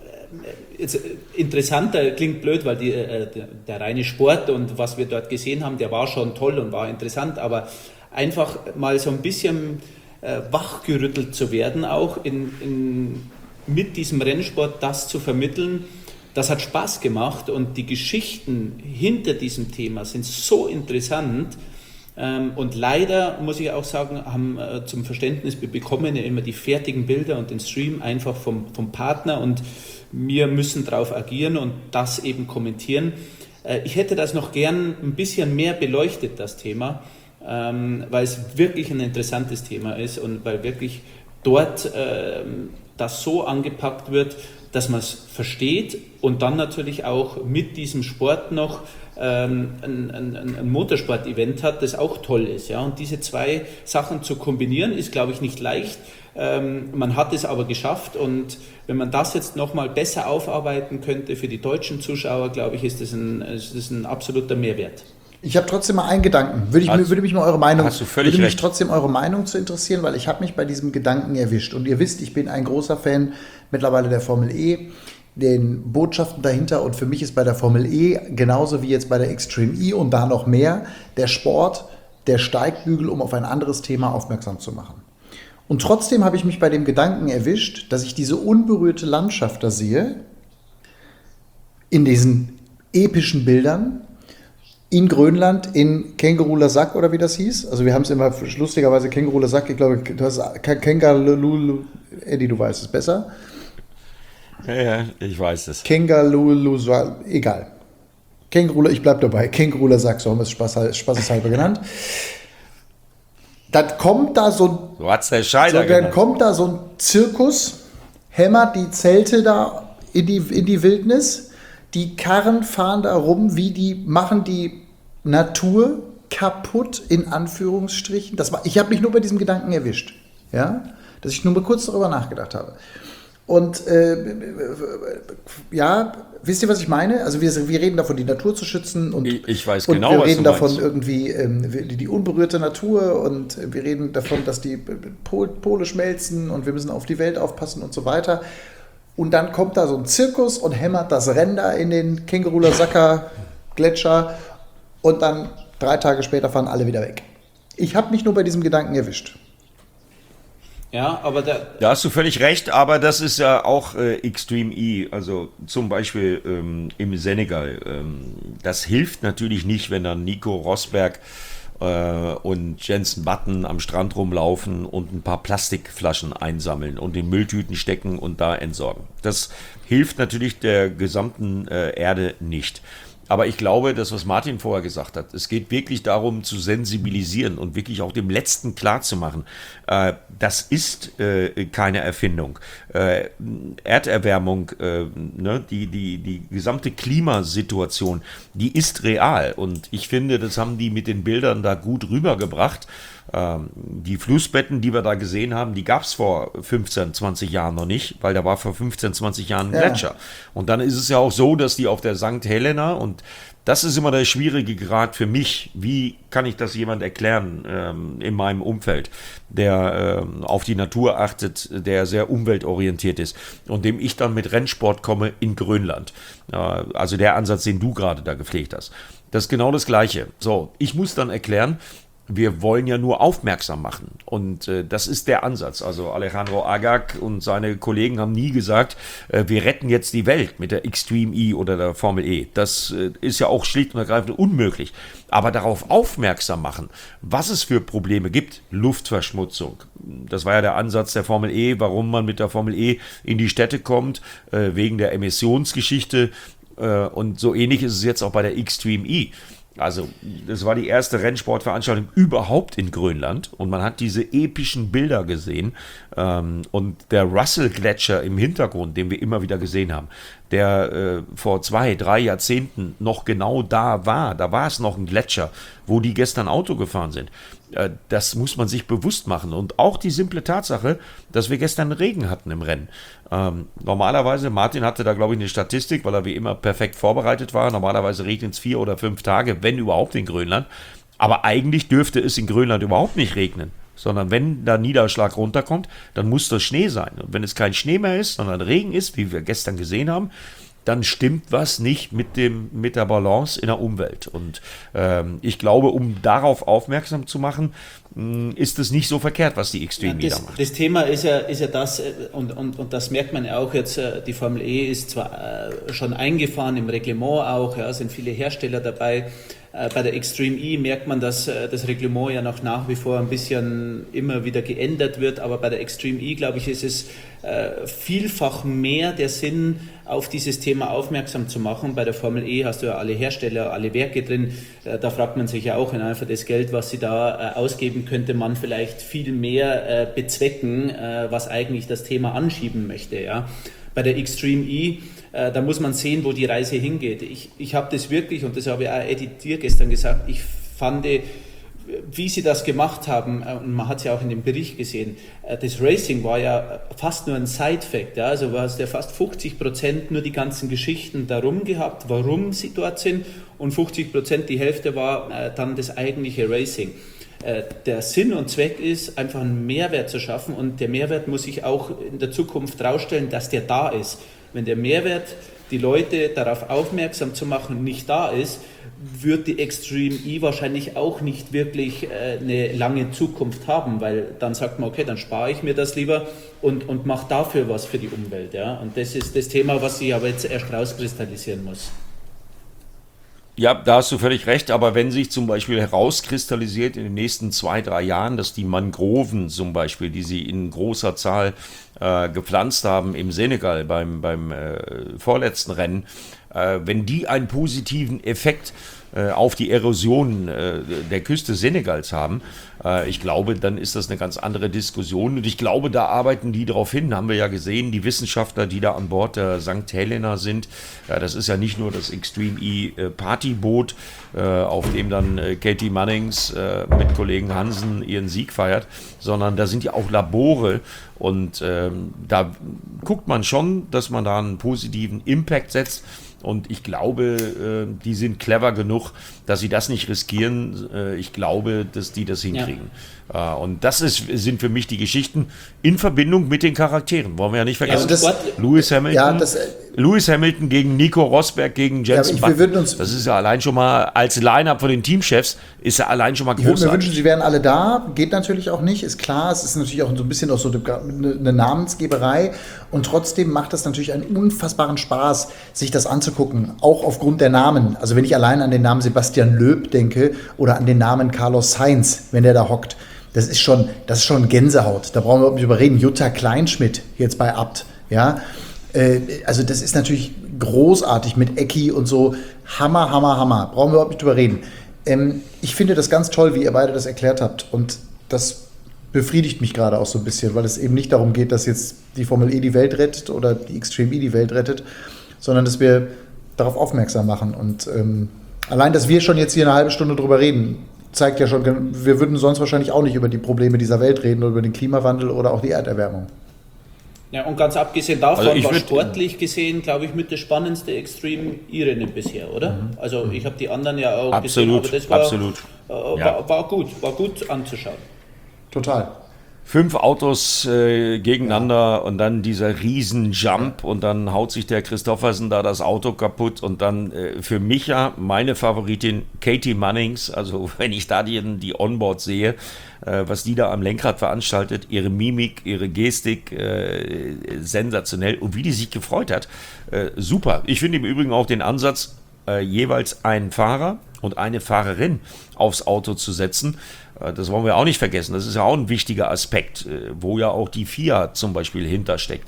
äh, jetzt interessanter, klingt blöd, weil die, äh, der, der reine Sport und was wir dort gesehen haben, der war schon toll und war interessant, aber einfach mal so ein bisschen äh, wachgerüttelt zu werden, auch in, in, mit diesem Rennsport das zu vermitteln, das hat Spaß gemacht und die Geschichten hinter diesem Thema sind so interessant ähm, und leider, muss ich auch sagen, haben äh, zum Verständnis, wir bekommen ja immer die fertigen Bilder und den Stream einfach vom, vom Partner und wir müssen darauf agieren und das eben kommentieren. Äh, ich hätte das noch gern ein bisschen mehr beleuchtet, das Thema, ähm, weil es wirklich ein interessantes Thema ist und weil wirklich dort äh, das so angepackt wird, dass man es versteht und dann natürlich auch mit diesem Sport noch ähm, ein, ein, ein Motorsport-Event hat, das auch toll ist. Ja? Und diese zwei Sachen zu kombinieren, ist, glaube ich, nicht leicht. Ähm, man hat es aber geschafft und wenn man das jetzt nochmal besser aufarbeiten könnte für die deutschen Zuschauer, glaube ich, ist das ein, ist das ein absoluter Mehrwert. Ich habe trotzdem mal einen Gedanken. Würde, ich, Hast, würde mich mal eure Meinung, hast du völlig würde mich recht. trotzdem eure Meinung zu interessieren, weil ich habe mich bei diesem Gedanken erwischt. Und ihr wisst, ich bin ein großer Fan mittlerweile der Formel E, den Botschaften dahinter. Und für mich ist bei der Formel E genauso wie jetzt bei der Extreme E und da noch mehr der Sport, der Steigbügel, um auf ein anderes Thema aufmerksam zu machen. Und trotzdem habe ich mich bei dem Gedanken erwischt, dass ich diese unberührte Landschaft da sehe, in diesen epischen Bildern, in Grönland, in Känguru Sack oder wie das hieß. Also wir haben es immer lustigerweise Känguru Sack, ich glaube, du hast Känguru, Eddie, du weißt es besser. Ja, ja, ich weiß es. Känguru, egal. Känguru, ich bleib dabei, Känguru Sack, so haben wir es Spaß, spaßeshalber genannt. Dann kommt da so ein, Du hast der Scheider so, dann kommt da so ein Zirkus, hämmert die Zelte da in die, in die Wildnis. Die Karren fahren da rum, wie die machen die Natur kaputt, in Anführungsstrichen. Das war, ich habe mich nur bei diesem Gedanken erwischt, ja? Dass ich nur mal kurz darüber nachgedacht habe. Und äh, ja, wisst ihr, was ich meine? Also wir, wir reden davon, die Natur zu schützen und, ich, ich weiß und genau, wir was reden du davon meinst. irgendwie ähm, die, die unberührte Natur und wir reden davon, dass die Pol, Pole schmelzen und wir müssen auf die Welt aufpassen und so weiter. Und dann kommt da so ein Zirkus und hämmert das Rennen da in den Känguru-Sacker Gletscher und dann drei Tage später fahren alle wieder weg. Ich habe mich nur bei diesem Gedanken erwischt. Ja, aber da, Da hast du völlig recht, aber das ist ja auch äh, Extreme E, also zum Beispiel ähm, im Senegal. Ähm, das hilft natürlich nicht, wenn dann Nico Rosberg äh, und Jenson Button am Strand rumlaufen und ein paar Plastikflaschen einsammeln und in Mülltüten stecken und da entsorgen. Das hilft natürlich der gesamten äh, Erde nicht. Aber ich glaube, das, was Martin vorher gesagt hat, es geht wirklich darum zu sensibilisieren und wirklich auch dem Letzten klarzumachen, äh, das ist äh, keine Erfindung. Äh, Erderwärmung, äh, ne, die, die, die gesamte Klimasituation, die ist real. Und ich finde, das haben die mit den Bildern da gut rübergebracht. Ähm, die Flussbetten, die wir da gesehen haben, die gab es vor fünfzehn, zwanzig Jahren noch nicht, weil da war vor fünfzehn, zwanzig Jahren ein Ja. Gletscher. Und dann ist es ja auch so, dass die auf der Sankt Helena, und das ist immer der schwierige Grad für mich, wie kann ich das jemand erklären ähm, in meinem Umfeld, der ähm, auf die Natur achtet, der sehr umweltorientiert ist und dem ich dann mit Rennsport komme in Grönland. Äh, also der Ansatz, den du gerade da gepflegt hast. Das ist genau das Gleiche. So, ich muss dann erklären, wir wollen ja nur aufmerksam machen. Und äh, das ist der Ansatz. Also Alejandro Agag und seine Kollegen haben nie gesagt, äh, wir retten jetzt die Welt mit der Extreme E oder der Formel E. Das äh, ist ja auch schlicht und ergreifend unmöglich. Aber darauf aufmerksam machen, was es für Probleme gibt. Luftverschmutzung. Das war ja der Ansatz der Formel E, warum man mit der Formel E in die Städte kommt, äh, wegen der Emissionsgeschichte. Äh, und so ähnlich ist es jetzt auch bei der Extreme E. Also, das war die erste Rennsportveranstaltung überhaupt in Grönland und man hat diese epischen Bilder gesehen ähm, und der Russell-Gletscher im Hintergrund, den wir immer wieder gesehen haben, der äh, vor zwei, drei Jahrzehnten noch genau da war, da war es noch ein Gletscher, wo die gestern Auto gefahren sind. Äh, das muss man sich bewusst machen und auch die simple Tatsache, dass wir gestern Regen hatten im Rennen. Ähm, normalerweise, Martin hatte da glaube ich eine Statistik, weil er wie immer perfekt vorbereitet war, normalerweise regnet es vier oder fünf Tage, wenn überhaupt in Grönland, aber eigentlich dürfte es in Grönland überhaupt nicht regnen, sondern wenn da Niederschlag runterkommt, dann muss das Schnee sein. Und wenn es kein Schnee mehr ist, sondern Regen ist, wie wir gestern gesehen haben, dann stimmt was nicht mit, dem, mit der Balance in der Umwelt. Und ähm, ich glaube, um darauf aufmerksam zu machen, mh, ist es nicht so verkehrt, was die Extreme Ja, da das, macht. das Thema ist ja, ist ja das, äh, und, und, und das merkt man ja auch jetzt, äh, die Formel E ist zwar äh, schon eingefahren, im Reglement auch, ja, sind viele Hersteller dabei. Äh, Bei der Extreme E merkt man, dass äh, das Reglement ja noch nach wie vor ein bisschen immer wieder geändert wird, aber bei der Extreme E, glaube ich, ist es äh, vielfach mehr der Sinn, auf dieses Thema aufmerksam zu machen. Bei der Formel E hast du ja alle Hersteller, alle Werke drin. Äh, da fragt man sich ja auch, in einfach das Geld, was sie da äh, ausgeben, könnte man vielleicht viel mehr äh, bezwecken, äh, was eigentlich das Thema anschieben möchte. Ja? Bei der Extreme E, äh, da muss man sehen, wo die Reise hingeht. Ich, ich habe das wirklich, und das habe ich auch Eddie dir gestern gesagt, ich fand, wie sie das gemacht haben, äh, und man hat es ja auch in dem Bericht gesehen, äh, das Racing war ja fast nur ein Side-Fact. Ja? Also du hast ja fast fünfzig Prozent nur die ganzen Geschichten darum gehabt, warum sie dort sind, und fünfzig Prozent, die Hälfte war äh, dann das eigentliche Racing. Der Sinn und Zweck ist, einfach einen Mehrwert zu schaffen, und der Mehrwert muss sich auch in der Zukunft herausstellen, dass der da ist. Wenn der Mehrwert, die Leute darauf aufmerksam zu machen, nicht da ist, wird die Extreme E wahrscheinlich auch nicht wirklich eine lange Zukunft haben, weil dann sagt man, okay, dann spare ich mir das lieber und, und mache dafür was für die Umwelt. Ja? Und das ist das Thema, was sich aber jetzt erst rauskristallisieren muss. Ja, da hast du völlig recht, aber wenn sich zum Beispiel herauskristallisiert in den nächsten zwei, drei Jahren, dass die Mangroven zum Beispiel, die sie in großer Zahl äh, gepflanzt haben im Senegal beim, beim äh, vorletzten Rennen, äh, wenn die einen positiven Effekt äh, auf die Erosion äh, der Küste Senegals haben, äh, ich glaube, dann ist das eine ganz andere Diskussion, und ich glaube, da arbeiten die darauf hin, haben wir ja gesehen, die Wissenschaftler, die da an Bord der Sankt Helena sind, ja, das ist ja nicht nur das Extreme E äh, Partyboot, äh, auf dem dann äh, Katie Munnings äh, mit Kollegen Hansen ihren Sieg feiert, sondern da sind ja auch Labore, und ähm, da guckt man schon, dass man da einen positiven Impact setzt. Und ich glaube, äh, die sind clever genug, dass sie das nicht riskieren. Äh, ich glaube, dass die das hinkriegen. Ja. Äh, und das ist, sind für mich die Geschichten in Verbindung mit den Charakteren. Wollen wir ja nicht vergessen. Also das, Lewis Hamilton, ja, das, Lewis Hamilton gegen Nico Rosberg gegen Jenson Ja, aber ich- wir würden uns- Das ist ja allein schon mal, als Line-Up von den Teamchefs, ist ja allein schon mal Ich würde mir großartig. wünschen, sie wären alle da. Geht natürlich auch nicht, ist klar. Es ist natürlich auch so ein bisschen auch so eine, eine Namensgeberei. Und trotzdem macht es natürlich einen unfassbaren Spaß, sich das anzugucken. Auch aufgrund der Namen. Also wenn ich allein an den Namen Sebastian Loeb denke oder an den Namen Carlos Sainz, wenn der da hockt. Das ist schon, das ist schon Gänsehaut. Da brauchen wir überhaupt nicht überreden. Jutta Kleinschmidt jetzt bei Abt. Ja, äh, also das ist natürlich großartig mit Ecki und so. Hammer, Hammer, Hammer. Brauchen wir überhaupt nicht drüber reden. Ähm, ich finde das ganz toll, wie ihr beide das erklärt habt. Und das befriedigt mich gerade auch so ein bisschen, weil es eben nicht darum geht, dass jetzt die Formel E die Welt rettet oder die Extreme E die Welt rettet, sondern dass wir darauf aufmerksam machen. Und ähm, allein, dass wir schon jetzt hier eine halbe Stunde drüber reden, zeigt ja schon, wir würden sonst wahrscheinlich auch nicht über die Probleme dieser Welt reden oder über den Klimawandel oder auch die Erderwärmung. Ja, und ganz abgesehen davon Also ich war würd- sportlich gesehen, glaube ich, mit das spannendste Extreme-E-Rennen bisher, oder? Also ich habe die anderen ja auch Absolut, gesehen, aber das war, absolut. Äh, Ja. war, war gut, war gut anzuschauen. Total. Fünf Autos äh, gegeneinander und dann dieser riesen Jump und dann haut sich der Christoffersen da das Auto kaputt und dann äh, für mich ja meine Favoritin Katie Munnings, also wenn ich da die, die Onboard sehe, äh, was die da am Lenkrad veranstaltet, ihre Mimik, ihre Gestik, äh, sensationell und wie die sich gefreut hat, äh, super. Ich finde im Übrigen auch den Ansatz, äh, jeweils einen Fahrer und eine Fahrerin aufs Auto zu setzen. Das wollen wir auch nicht vergessen. Das ist ja auch ein wichtiger Aspekt, wo ja auch die F I A zum Beispiel hintersteckt.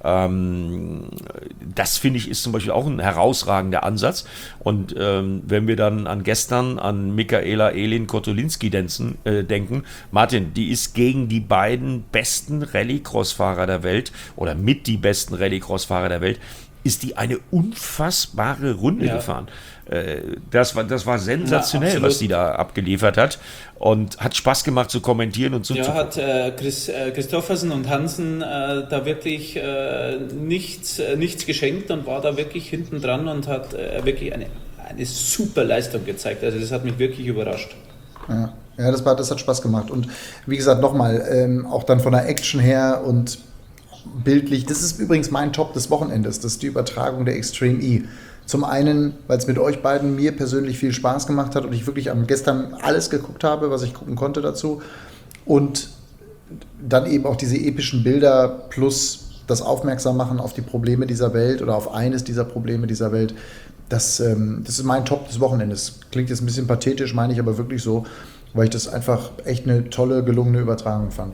Ähm, das finde ich ist zum Beispiel auch ein herausragender Ansatz. Und ähm, wenn wir dann an gestern an Michaela Elin Kotulinski denken, äh, denken, Martin, die ist gegen die beiden besten Rallycross-Fahrer der Welt oder mit die besten Rallycross-Fahrer der Welt, ist die eine unfassbare Runde Ja. gefahren. Äh, Das war, das war sensationell, Ja, was absolut. die da abgeliefert hat und hat Spaß gemacht zu kommentieren und Ja, zuzugucken. hat äh, Chris, äh, Christoffersen und Hansen äh, da wirklich äh, nichts, äh, nichts geschenkt und war da wirklich hinten dran und hat äh, wirklich eine, eine super Leistung gezeigt. Also das hat mich wirklich überrascht. Ja, ja das, war, das hat Spaß gemacht. Und wie gesagt, nochmal, ähm, auch dann von der Action her und bildlich. Das ist übrigens mein Top des Wochenendes. Das ist die Übertragung der Extreme E. Zum einen, weil es mit euch beiden mir persönlich viel Spaß gemacht hat und ich wirklich am gestern alles geguckt habe, was ich gucken konnte dazu. Und dann eben auch diese epischen Bilder plus das Aufmerksammachen auf die Probleme dieser Welt oder auf eines dieser Probleme dieser Welt. Das, ähm, das ist mein Top des Wochenendes. Klingt jetzt ein bisschen pathetisch, meine ich aber wirklich so, weil ich das einfach echt eine tolle, gelungene Übertragung fand.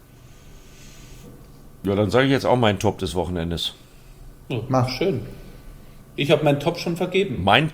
Ja, dann sage ich jetzt auch meinen Top des Wochenendes. Oh, Mach. Schön. Ich habe meinen Top schon vergeben. Mein,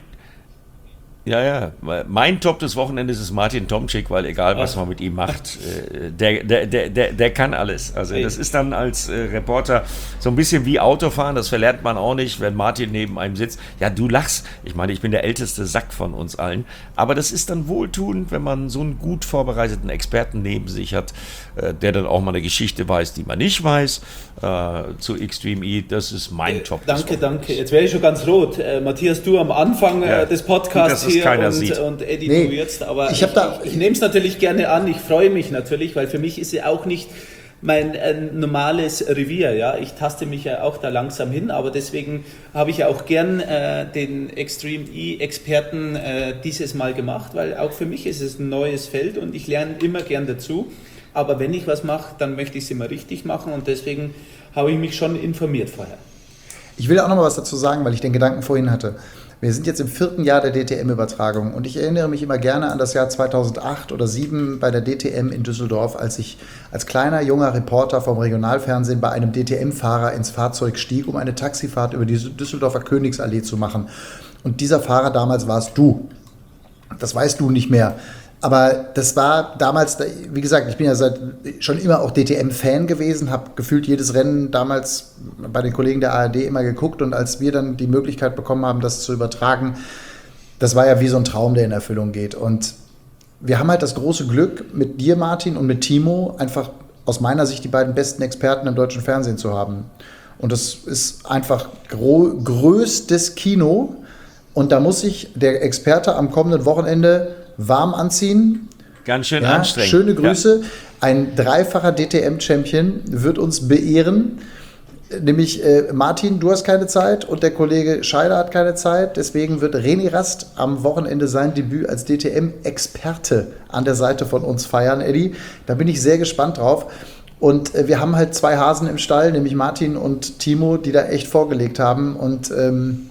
ja, ja, mein Top des Wochenendes ist Martin Tomczyk, weil egal, was Ach. man mit ihm macht, äh, der, der, der, der, der kann alles. Also Ey. das ist dann als äh, Reporter so ein bisschen wie Autofahren, das verlernt man auch nicht, wenn Martin neben einem sitzt. Ja, du lachst. Ich meine, ich bin der älteste Sack von uns allen. Aber das ist dann wohltuend, wenn man so einen gut vorbereiteten Experten neben sich hat, äh, der dann auch mal eine Geschichte weiß, die man nicht weiß, äh, zu Extreme E. Das ist mein Top des Danke, Wochenendes. danke. Jetzt wäre ich schon ganz rot. Äh, Matthias, du am Anfang Ja, äh, des gut, Podcasts dass es hier keiner und, sieht. und Eddie, Nee, du jetzt. Aber ich ich, hab da- ich, ich nehme es natürlich gerne an. Ich freue mich natürlich, weil für mich ist ja auch nicht mein äh, normales Revier. Ja, ich taste mich ja auch da langsam hin, aber deswegen habe ich ja auch gern äh, den Extreme E-Experten äh, dieses Mal gemacht, weil auch für mich ist es ein neues Feld und ich lerne immer gern dazu. Aber wenn ich was mache, dann möchte ich es immer richtig machen und deswegen habe ich mich schon informiert vorher. Ich will auch noch mal was dazu sagen, weil ich den Gedanken vorhin hatte. Wir sind jetzt im vierten Jahr der D T M-Übertragung und ich erinnere mich immer gerne an das Jahr zweitausendacht oder zweitausendsieben bei der D T M in Düsseldorf, als ich als kleiner, junger Reporter vom Regionalfernsehen bei einem D T M-Fahrer ins Fahrzeug stieg, um eine Taxifahrt über die Düsseldorfer Königsallee zu machen. Und dieser Fahrer damals warst du. Das weißt du nicht mehr. Aber das war damals, wie gesagt, ich bin ja seit schon immer auch D T M-Fan gewesen, habe gefühlt jedes Rennen damals bei den Kollegen der A R D immer geguckt und als wir dann die Möglichkeit bekommen haben, das zu übertragen, das war ja wie so ein Traum, der in Erfüllung geht. Und wir haben halt das große Glück, mit dir, Martin, und mit Timo einfach aus meiner Sicht die beiden besten Experten im deutschen Fernsehen zu haben. Und das ist einfach gro- größtes Kino. Und da muss sich der Experte am kommenden Wochenende warm anziehen. Ganz schön Ja, anstrengend. schöne Grüße. Ein dreifacher D T M-Champion wird uns beehren. Nämlich äh, Martin, du hast keine Zeit und der Kollege Scheider hat keine Zeit. Deswegen wird René Rast am Wochenende sein Debüt als D T M-Experte an der Seite von uns feiern, Eddie. Da bin ich sehr gespannt drauf. Und äh, wir haben halt zwei Hasen im Stall, nämlich Martin und Timo, die da echt vorgelegt haben. Und ähm,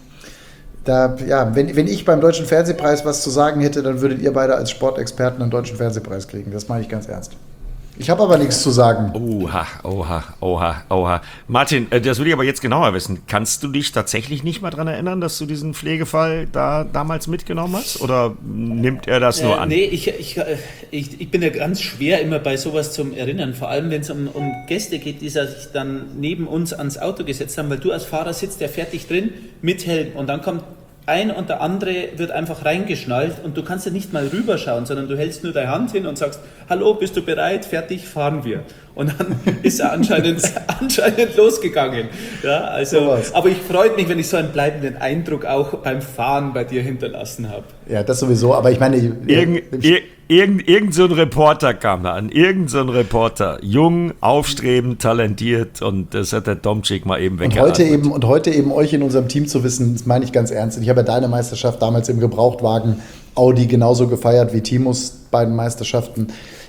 da, ja, wenn, wenn ich beim Deutschen Fernsehpreis was zu sagen hätte, dann würdet ihr beide als Sportexperten einen Deutschen Fernsehpreis kriegen. Das meine ich ganz ernst. Ich habe aber nichts zu sagen. Oha, oha, oha, oha. Martin, äh, das will ich aber jetzt genauer wissen. Kannst du dich tatsächlich nicht mal daran erinnern, dass du diesen Pflegefall da damals mitgenommen hast? Oder nimmt er das nur äh, an? Nee, ich, ich, ich, ich bin ja ganz schwer immer bei sowas zum Erinnern. Vor allem, wenn es um, um Gäste geht, die sich dann neben uns ans Auto gesetzt haben, weil du als Fahrer sitzt, der fährt dich drin mit Helm und dann kommt ein und der andere wird einfach reingeschnallt und du kannst ja nicht mal rüberschauen, sondern du hältst nur deine Hand hin und sagst, hallo, bist du bereit? Fertig, fahren wir. Und dann ist er anscheinend, anscheinend losgegangen. Ja, also, so aber ich freue mich, wenn ich so einen bleibenden Eindruck auch beim Fahren bei dir hinterlassen habe. Ja, das sowieso, aber ich meine... Irgend, ir, irgend, irgend so ein Reporter kam da an, irgend so ein Reporter, jung, aufstrebend, talentiert und das hat der Domczyk mal eben und weggeatmet. heute eben Und heute eben euch in unserem Team zu wissen, das meine ich ganz ernst. Ich habe ja deine Meisterschaft damals im Gebrauchtwagen Audi genauso gefeiert wie Timos beiden Meisterschaften.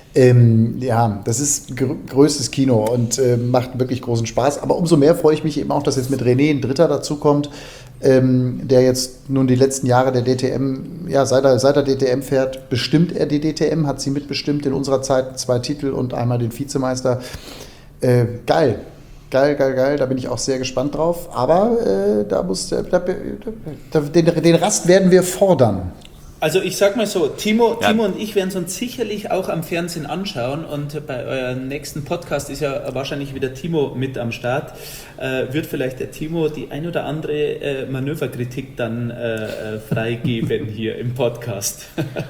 Ähm, ja, das ist gr- größtes Kino und äh, macht wirklich großen Spaß. Aber umso mehr freue ich mich eben auch, dass jetzt mit René ein Dritter dazukommt, ähm, der jetzt nun die letzten Jahre der D T M, ja, seit er, seit er D T M fährt, bestimmt er die D T M, hat sie mitbestimmt in unserer Zeit, zwei Titel und einmal den Vizemeister. Äh, geil. Geil, geil, geil, da bin ich auch sehr gespannt drauf. Aber äh, da muss da, da, da, den, den Rast werden wir fordern. Also ich sag mal so, Timo, Ja. Timo und ich werden es uns sicherlich auch am Fernsehen anschauen und bei eurem nächsten Podcast ist ja wahrscheinlich wieder Timo mit am Start. Äh, wird vielleicht der Timo die ein oder andere äh, Manöverkritik dann äh, freigeben hier im Podcast.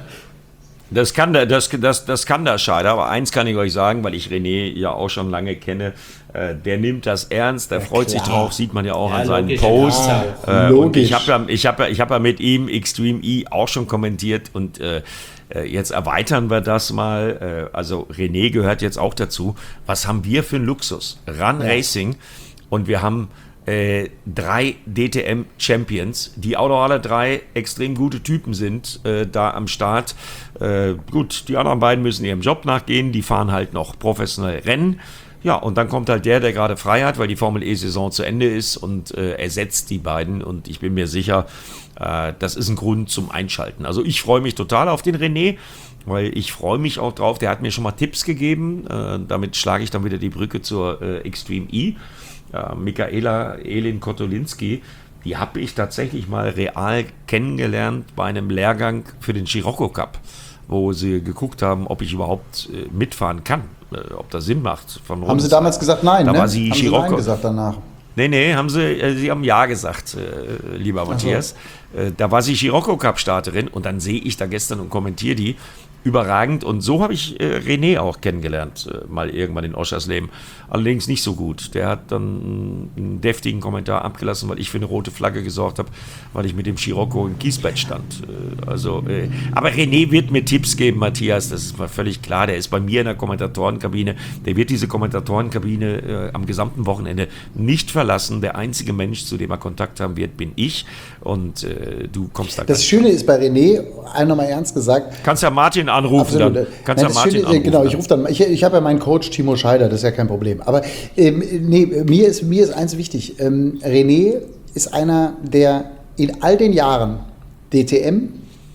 Das kann der, das, das, das kann der Scheider, aber eins kann ich euch sagen, weil ich René ja auch schon lange kenne, äh, der nimmt das ernst, der Ja, freut klar. sich drauf, sieht man ja auch Ja, an seinen logisch, Posts. ja. Äh, und Logisch. ich habe ja, ich hab ja, ich hab ja mit ihm Extreme E auch schon kommentiert und äh, äh, jetzt erweitern wir das mal. Äh, also René gehört jetzt auch dazu. Was haben wir für einen Luxus? Run Ja. Racing und wir haben Äh, drei D T M-Champions, die auch noch alle drei extrem gute Typen sind, äh, da am Start. Äh, gut, die anderen beiden müssen ihrem Job nachgehen, die fahren halt noch professionell Rennen. Ja, und dann kommt halt der, der gerade frei hat, weil die Formel E-Saison zu Ende ist und äh, ersetzt die beiden. Und ich bin mir sicher, äh, das ist ein Grund zum Einschalten. Also ich freue mich total auf den René, weil ich freue mich auch drauf. Der hat mir schon mal Tipps gegeben. Äh, damit schlage ich dann wieder die Brücke zur äh, Extreme E. Ja, Michaela Elin Kotolinski, die habe ich tatsächlich mal real kennengelernt bei einem Lehrgang für den Scirocco Cup, wo sie geguckt haben, ob ich überhaupt äh, mitfahren kann, äh, ob das Sinn macht. Von Haben Sie damals gesagt nein, da ne? war sie haben Sie Scirocco. nein gesagt danach? Nee, nee, haben sie, äh, sie haben Ja gesagt, äh, lieber Matthias. Äh, da war sie Scirocco Cup Starterin und dann sehe ich da gestern und kommentiere die. Überragend und so habe ich äh, René auch kennengelernt, äh, mal irgendwann in Oschersleben. Allerdings nicht so gut. Der hat dann einen deftigen Kommentar abgelassen, weil ich für eine rote Flagge gesorgt habe, weil ich mit dem Scirocco im Kiesbett stand. Äh, also, äh, aber René wird mir Tipps geben, Matthias, das ist mal völlig klar. Der ist bei mir in der Kommentatorenkabine. Der wird diese Kommentatorenkabine äh, am gesamten Wochenende nicht verlassen. Der einzige Mensch, zu dem er Kontakt haben wird, bin ich. Und äh, du kommst da Das gleich. Schöne ist bei René, einmal mal ernst gesagt, Kannst ja Martin anrufen. absolut. Dann. Kannst Nein, ja das Martin Schöne, anrufen. genau, ich dann. rufe dann, ich, ich habe ja meinen Coach Timo Scheider, das ist ja kein Problem. Aber ähm, nee, mir ist, mir ist eins wichtig. Ähm, René ist einer, der in all den Jahren D T M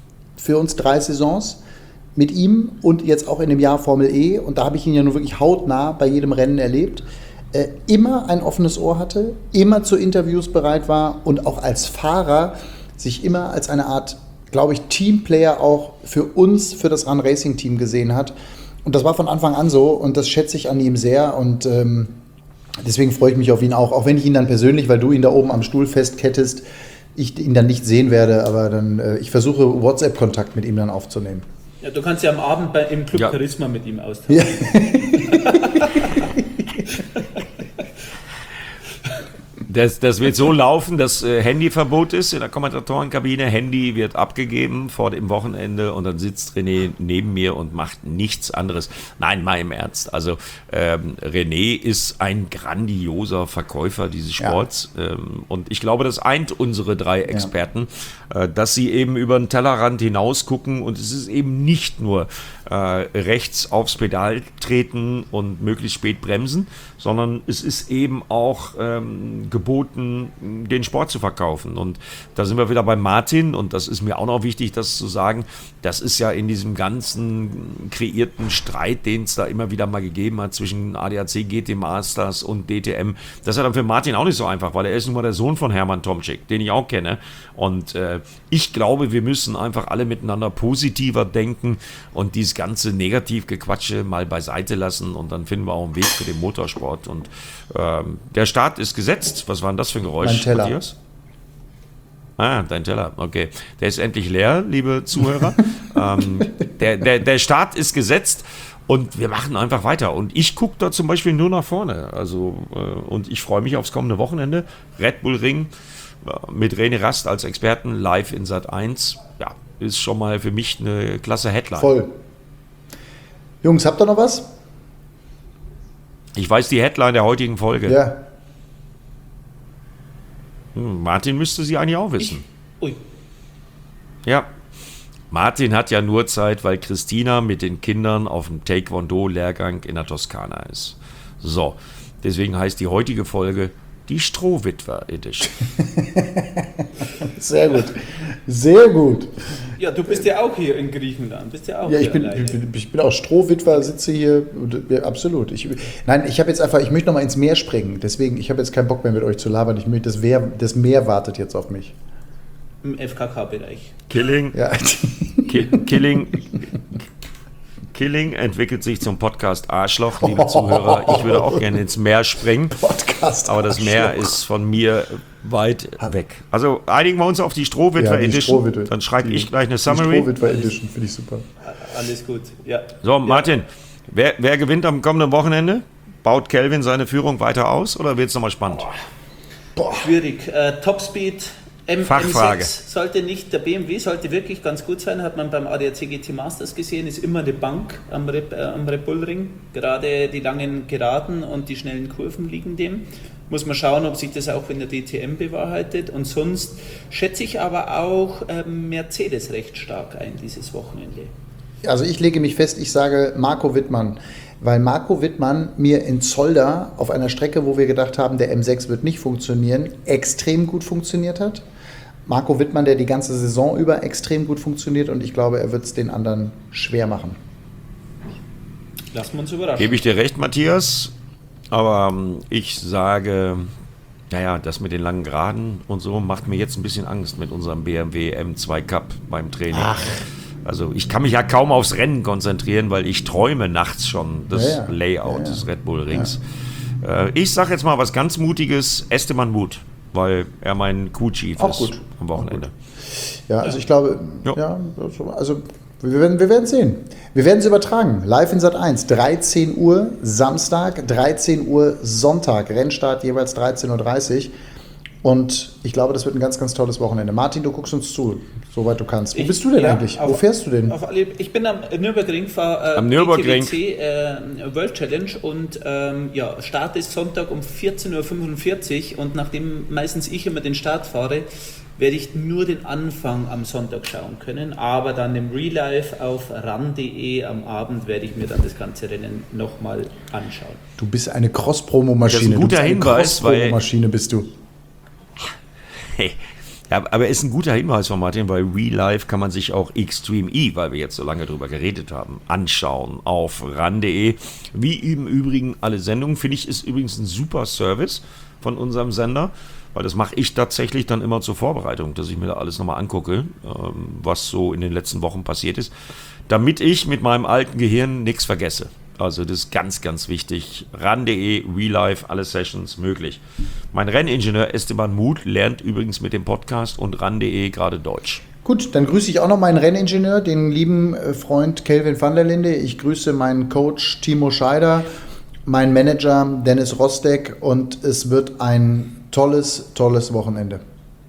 für uns drei Saisons mit ihm und jetzt auch in dem Jahr Formel E, und da habe ich ihn ja nur wirklich hautnah bei jedem Rennen erlebt, äh, immer ein offenes Ohr hatte, immer zu Interviews bereit war und auch als Fahrer sich immer als eine Art, glaube ich, Teamplayer auch für uns, für das Run Racing Team gesehen hat. Und das war von Anfang an so und das schätze ich an ihm sehr und ähm, deswegen freue ich mich auf ihn auch, auch wenn ich ihn dann persönlich, weil du ihn da oben am Stuhl festkettest, ich ihn dann nicht sehen werde, aber dann äh, ich versuche WhatsApp-Kontakt mit ihm dann aufzunehmen. Ja, du kannst ja am Abend bei, im Club Ja. Charisma mit ihm austauschen. Ja. Das, das wird so laufen, dass äh, Handyverbot ist in der Kommentatorenkabine. Handy wird abgegeben vor dem Wochenende und dann sitzt René neben mir und macht nichts anderes. Nein, mal im Ernst. Also ähm, René ist ein grandioser Verkäufer dieses Sports. Ja. Ähm, und ich glaube, das eint unsere drei Experten, ja. äh, dass sie eben über den Tellerrand hinaus gucken und es ist eben nicht nur äh, rechts aufs Pedal treten und möglichst spät bremsen, sondern es ist eben auch ähm, geboten, den Sport zu verkaufen. Und da sind wir wieder bei Martin und das ist mir auch noch wichtig, das zu sagen, das ist ja in diesem ganzen kreierten Streit, den es da immer wieder mal gegeben hat zwischen A D A C, G T Masters und D T M, das ist ja dann für Martin auch nicht so einfach, weil er ist nun mal der Sohn von Hermann Tomczyk, den ich auch kenne. Und äh, ich glaube, wir müssen einfach alle miteinander positiver denken und dieses ganze Negativgequatsche mal beiseite lassen und dann finden wir auch einen Weg für den Motorsport. Und ähm, der Start ist gesetzt. Was war denn das für ein Geräusch, mein Teller. Matthias? Ah, dein Teller, okay. Der ist endlich leer, liebe Zuhörer. ähm, der, der, der Start ist gesetzt und wir machen einfach weiter. Und ich gucke da zum Beispiel nur nach vorne. Also, äh, und ich freue mich aufs kommende Wochenende. Red Bull Ring äh, mit René Rast als Experten live in Sat eins. Ja, ist schon mal für mich eine klasse Headline. Voll. Jungs, habt ihr noch was? Ich weiß die Headline der heutigen Folge. Ja. Hm, Martin müsste sie eigentlich auch wissen. Ich? Ui. Ja. Martin hat ja nur Zeit, weil Christina mit den Kindern auf dem Taekwondo-Lehrgang in der Toskana ist. So, deswegen heißt die heutige Folge die Strohwitwer-Edition. Sehr gut. Sehr gut. Ja, du bist ja auch hier in Griechenland. Bist ja auch Ja, ich hier bin, alleine. ich bin, ich bin auch Strohwitwer, sitze hier. Und, ja, absolut. Ich, nein, ich habe jetzt einfach, ich möchte noch mal ins Meer springen. Deswegen, ich habe jetzt keinen Bock mehr mit euch zu labern. Ich möchte, das, Wehr, das Meer wartet jetzt auf mich. Im F K K-Bereich. Killing, Ja. Ki Killing, Killing entwickelt sich zum Podcast Arschloch, liebe Zuhörer. Ich würde auch gerne ins Meer springen, Podcast. aber das Meer Arschloch. ist von mir weit weg. Also einigen wir uns auf die Strohwitwer Ja, die Edition. Strohwitwe. Dann schreibe Die- ich gleich eine Die Summary. Strohwitwer Edition finde ich super. Alles gut, ja. So, Martin, wer, wer gewinnt am kommenden Wochenende? Baut Kelvin seine Führung weiter aus oder wird es nochmal spannend? Schwierig. Äh, Topspeed M Fachfrage. M sechs sollte nicht, der B M W sollte wirklich ganz gut sein, hat man beim A D A C G T Masters gesehen, ist immer eine Bank am Red, äh, am Red Bull Ring. Gerade die langen Geraden und die schnellen Kurven liegen dem. Muss man schauen, ob sich das auch in der D T M bewahrheitet. Und sonst schätze ich aber auch ähm, Mercedes recht stark ein dieses Wochenende. Also ich lege mich fest, ich sage Marco Wittmann, weil Marco Wittmann mir in Zolder auf einer Strecke, wo wir gedacht haben, der M sechs wird nicht funktionieren, extrem gut funktioniert hat. Marco Wittmann, der die ganze Saison über extrem gut funktioniert und ich glaube, er wird es den anderen schwer machen. Lassen wir uns überraschen. Gebe ich dir recht, Matthias. Aber ähm, ich sage, naja, das mit den langen Geraden und so macht mir jetzt ein bisschen Angst mit unserem B M W M zwei Cup beim Training. Ach. Also ich kann mich ja kaum aufs Rennen konzentrieren, weil ich träume nachts schon das Ja, ja. Layout Ja, ja. des Red Bull Rings. Äh, ich sage jetzt mal was ganz Mutiges, Esteban Muth, weil er mein Crew-Chief Auch ist gut. am Wochenende. Ja, also ich glaube, Ja. ja, also wir werden, wir werden sehen. Wir werden es übertragen. Live in Sat eins, dreizehn Uhr Samstag, dreizehn Uhr Sonntag. Rennstart jeweils dreizehn Uhr dreißig. Und ich glaube, das wird ein ganz, ganz tolles Wochenende. Martin, du guckst uns zu, soweit du kannst. Wo Ich- bist du denn ja, eigentlich? auf- Wo fährst du denn? Auf alle, ich bin am Nürburgring, fahre äh, Am Nürburgring. B T W C äh, World Challenge und ähm, ja, Start ist Sonntag um vierzehn Uhr fünfundvierzig und nachdem meistens ich immer den Start fahre, werde ich nur den Anfang am Sonntag schauen können, aber dann im Real Life auf ran punkt de am Abend werde ich mir dann das ganze Rennen nochmal anschauen. Du bist eine Cross-Promo-Maschine. Das ist ein Du guter bist eine Hinweis, weil- Cross-Promo-Maschine bist du. Hey. Ja, aber ist ein guter Hinweis von Martin, weil Real Life kann man sich auch Extreme E, weil wir jetzt so lange drüber geredet haben, anschauen auf ran punkt de. Wie im Übrigen alle Sendungen, finde ich, ist übrigens ein super Service von unserem Sender, weil das mache ich tatsächlich dann immer zur Vorbereitung, dass ich mir da alles nochmal angucke, ähm, was so in den letzten Wochen passiert ist, damit ich mit meinem alten Gehirn nichts vergesse. Also das ist ganz, ganz wichtig. ran punkt de, Real Life, alle Sessions möglich. Mein Renningenieur Esteban Muth lernt übrigens mit dem Podcast und ran punkt de gerade Deutsch. Gut, dann grüße ich auch noch meinen Renningenieur, den lieben äh, Freund Kelvin van der Linde. Ich grüße meinen Coach Timo Scheider, meinen Manager Dennis Rostek und es wird ein tolles, tolles Wochenende.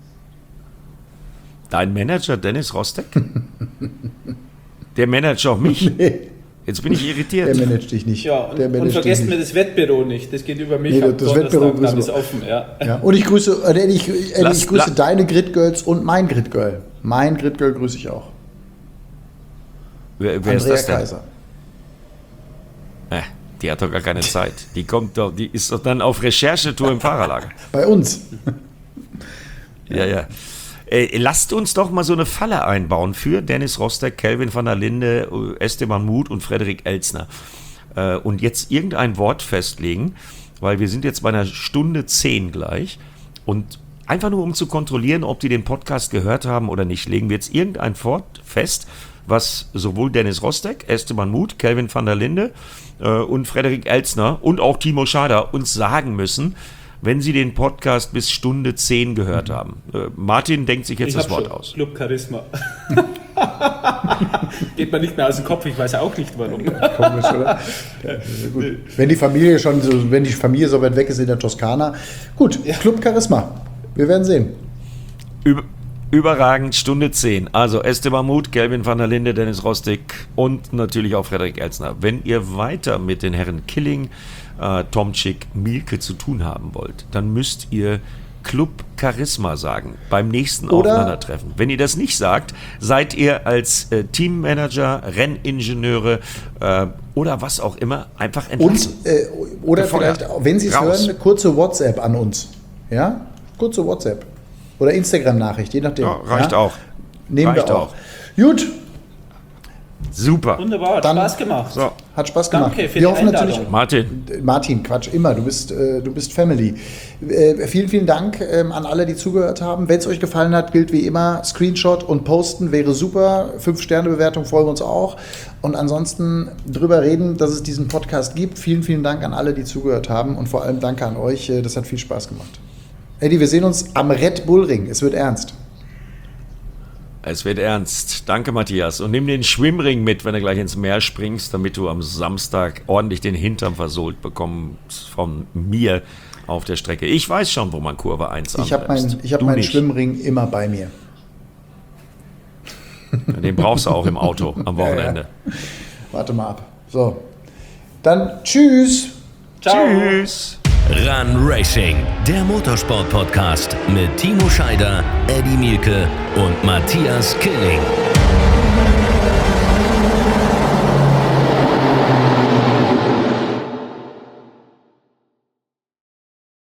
Dein Manager Dennis Rostek? Der managt auch mich. Nee, Jetzt bin ich irritiert. der managt dich nicht. Ja, und, der und managt vergesst dich mir nicht. das Wettbüro nicht. Das geht über mich. Nee, Am das Wettbüro Donnerstag, dann grüßen ist wir. offen, ja. Ja, und ich grüße, äh, ich, äh, Lass- ich grüße la- deine Grid-Girls und mein Grid-Girl. Mein Grid-Girl grüße ich auch. Wer, wer ist Andrea das denn? Kaiser. Äh, die hat doch gar keine Zeit. Die kommt doch, die ist doch dann auf Recherchetour im Fahrerlager. Bei uns. Ja, ja. Äh, lasst uns doch mal so eine Falle einbauen für Dennis Rostek, Kelvin van der Linde, Esteban Muth und Frederik Elsner. Äh, und jetzt irgendein Wort festlegen, weil wir sind jetzt bei einer Stunde zehn gleich. Und einfach nur um zu kontrollieren, ob die den Podcast gehört haben oder nicht, legen wir jetzt irgendein Wort fest, was sowohl Dennis Rostek, Esteban Muth, Kelvin van der Linde äh, und Frederik Elsner und auch Timo Scheider uns sagen müssen, wenn sie den Podcast bis Stunde zehn gehört haben. Äh, Martin denkt sich jetzt Ich das hab Wort schon. aus. Club Charisma. Geht mir nicht mehr aus dem Kopf, ich weiß auch nicht warum. Komisch, oder? Ja, gut. Wenn die Familie schon so, wenn die Familie so weit weg ist in der Toskana. Gut, Club Charisma. Wir werden sehen. Über, überragend, Stunde zehn. Also Esteban Muth, Kelvin van der Linde, Dennis Rostek und natürlich auch Frederik Elsner. Wenn ihr weiter mit den Herren Killing, äh, Tomczyk, Mielke zu tun haben wollt, dann müsst ihr Club Charisma sagen beim nächsten Oder- Aufeinandertreffen. Wenn ihr das nicht sagt, seid ihr als äh, Teammanager, Renningenieure äh, oder was auch immer einfach entlassen. Und, äh, oder Gefeuert. vielleicht, auch, wenn Sie es Raus. hören, eine kurze WhatsApp an uns. Ja? Kurze WhatsApp. Oder Instagram-Nachricht, je nachdem. Ja, reicht auch. Nehmen Reicht wir auch. auch. Gut, Super. Wunderbar, hat Dann- Spaß gemacht. So, hat Spaß gemacht. Danke für wir die hoffen Einladung. natürlich, Martin. Martin, Quatsch, immer, du bist, äh, du bist Family. Äh, vielen, vielen Dank ähm, an alle, die zugehört haben. Wenn es euch gefallen hat, gilt wie immer, Screenshot und posten wäre super. Fünf-Sterne-Bewertung freuen wir uns auch. Und ansonsten drüber reden, dass es diesen Podcast gibt. Vielen, vielen Dank an alle, die zugehört haben. Und vor allem danke an euch. Äh, Das hat viel Spaß gemacht. Eddie, wir sehen uns am Red Bull Ring. Es wird ernst. Es wird ernst. Danke, Matthias. Und nimm den Schwimmring mit, wenn du gleich ins Meer springst, damit du am Samstag ordentlich den Hintern versohlt bekommst von mir auf der Strecke. Ich weiß schon, wo man Kurve eins Ich habe anbremst. mein, ich hab Du meinen nicht. Schwimmring immer bei mir. Den brauchst du auch im Auto am Wochenende. Warte mal ab. So. Dann tschüss. Ciao. Tschüss. Run Racing, der Motorsport-Podcast mit Timo Scheider, Eddie Mielke und Matthias Killing.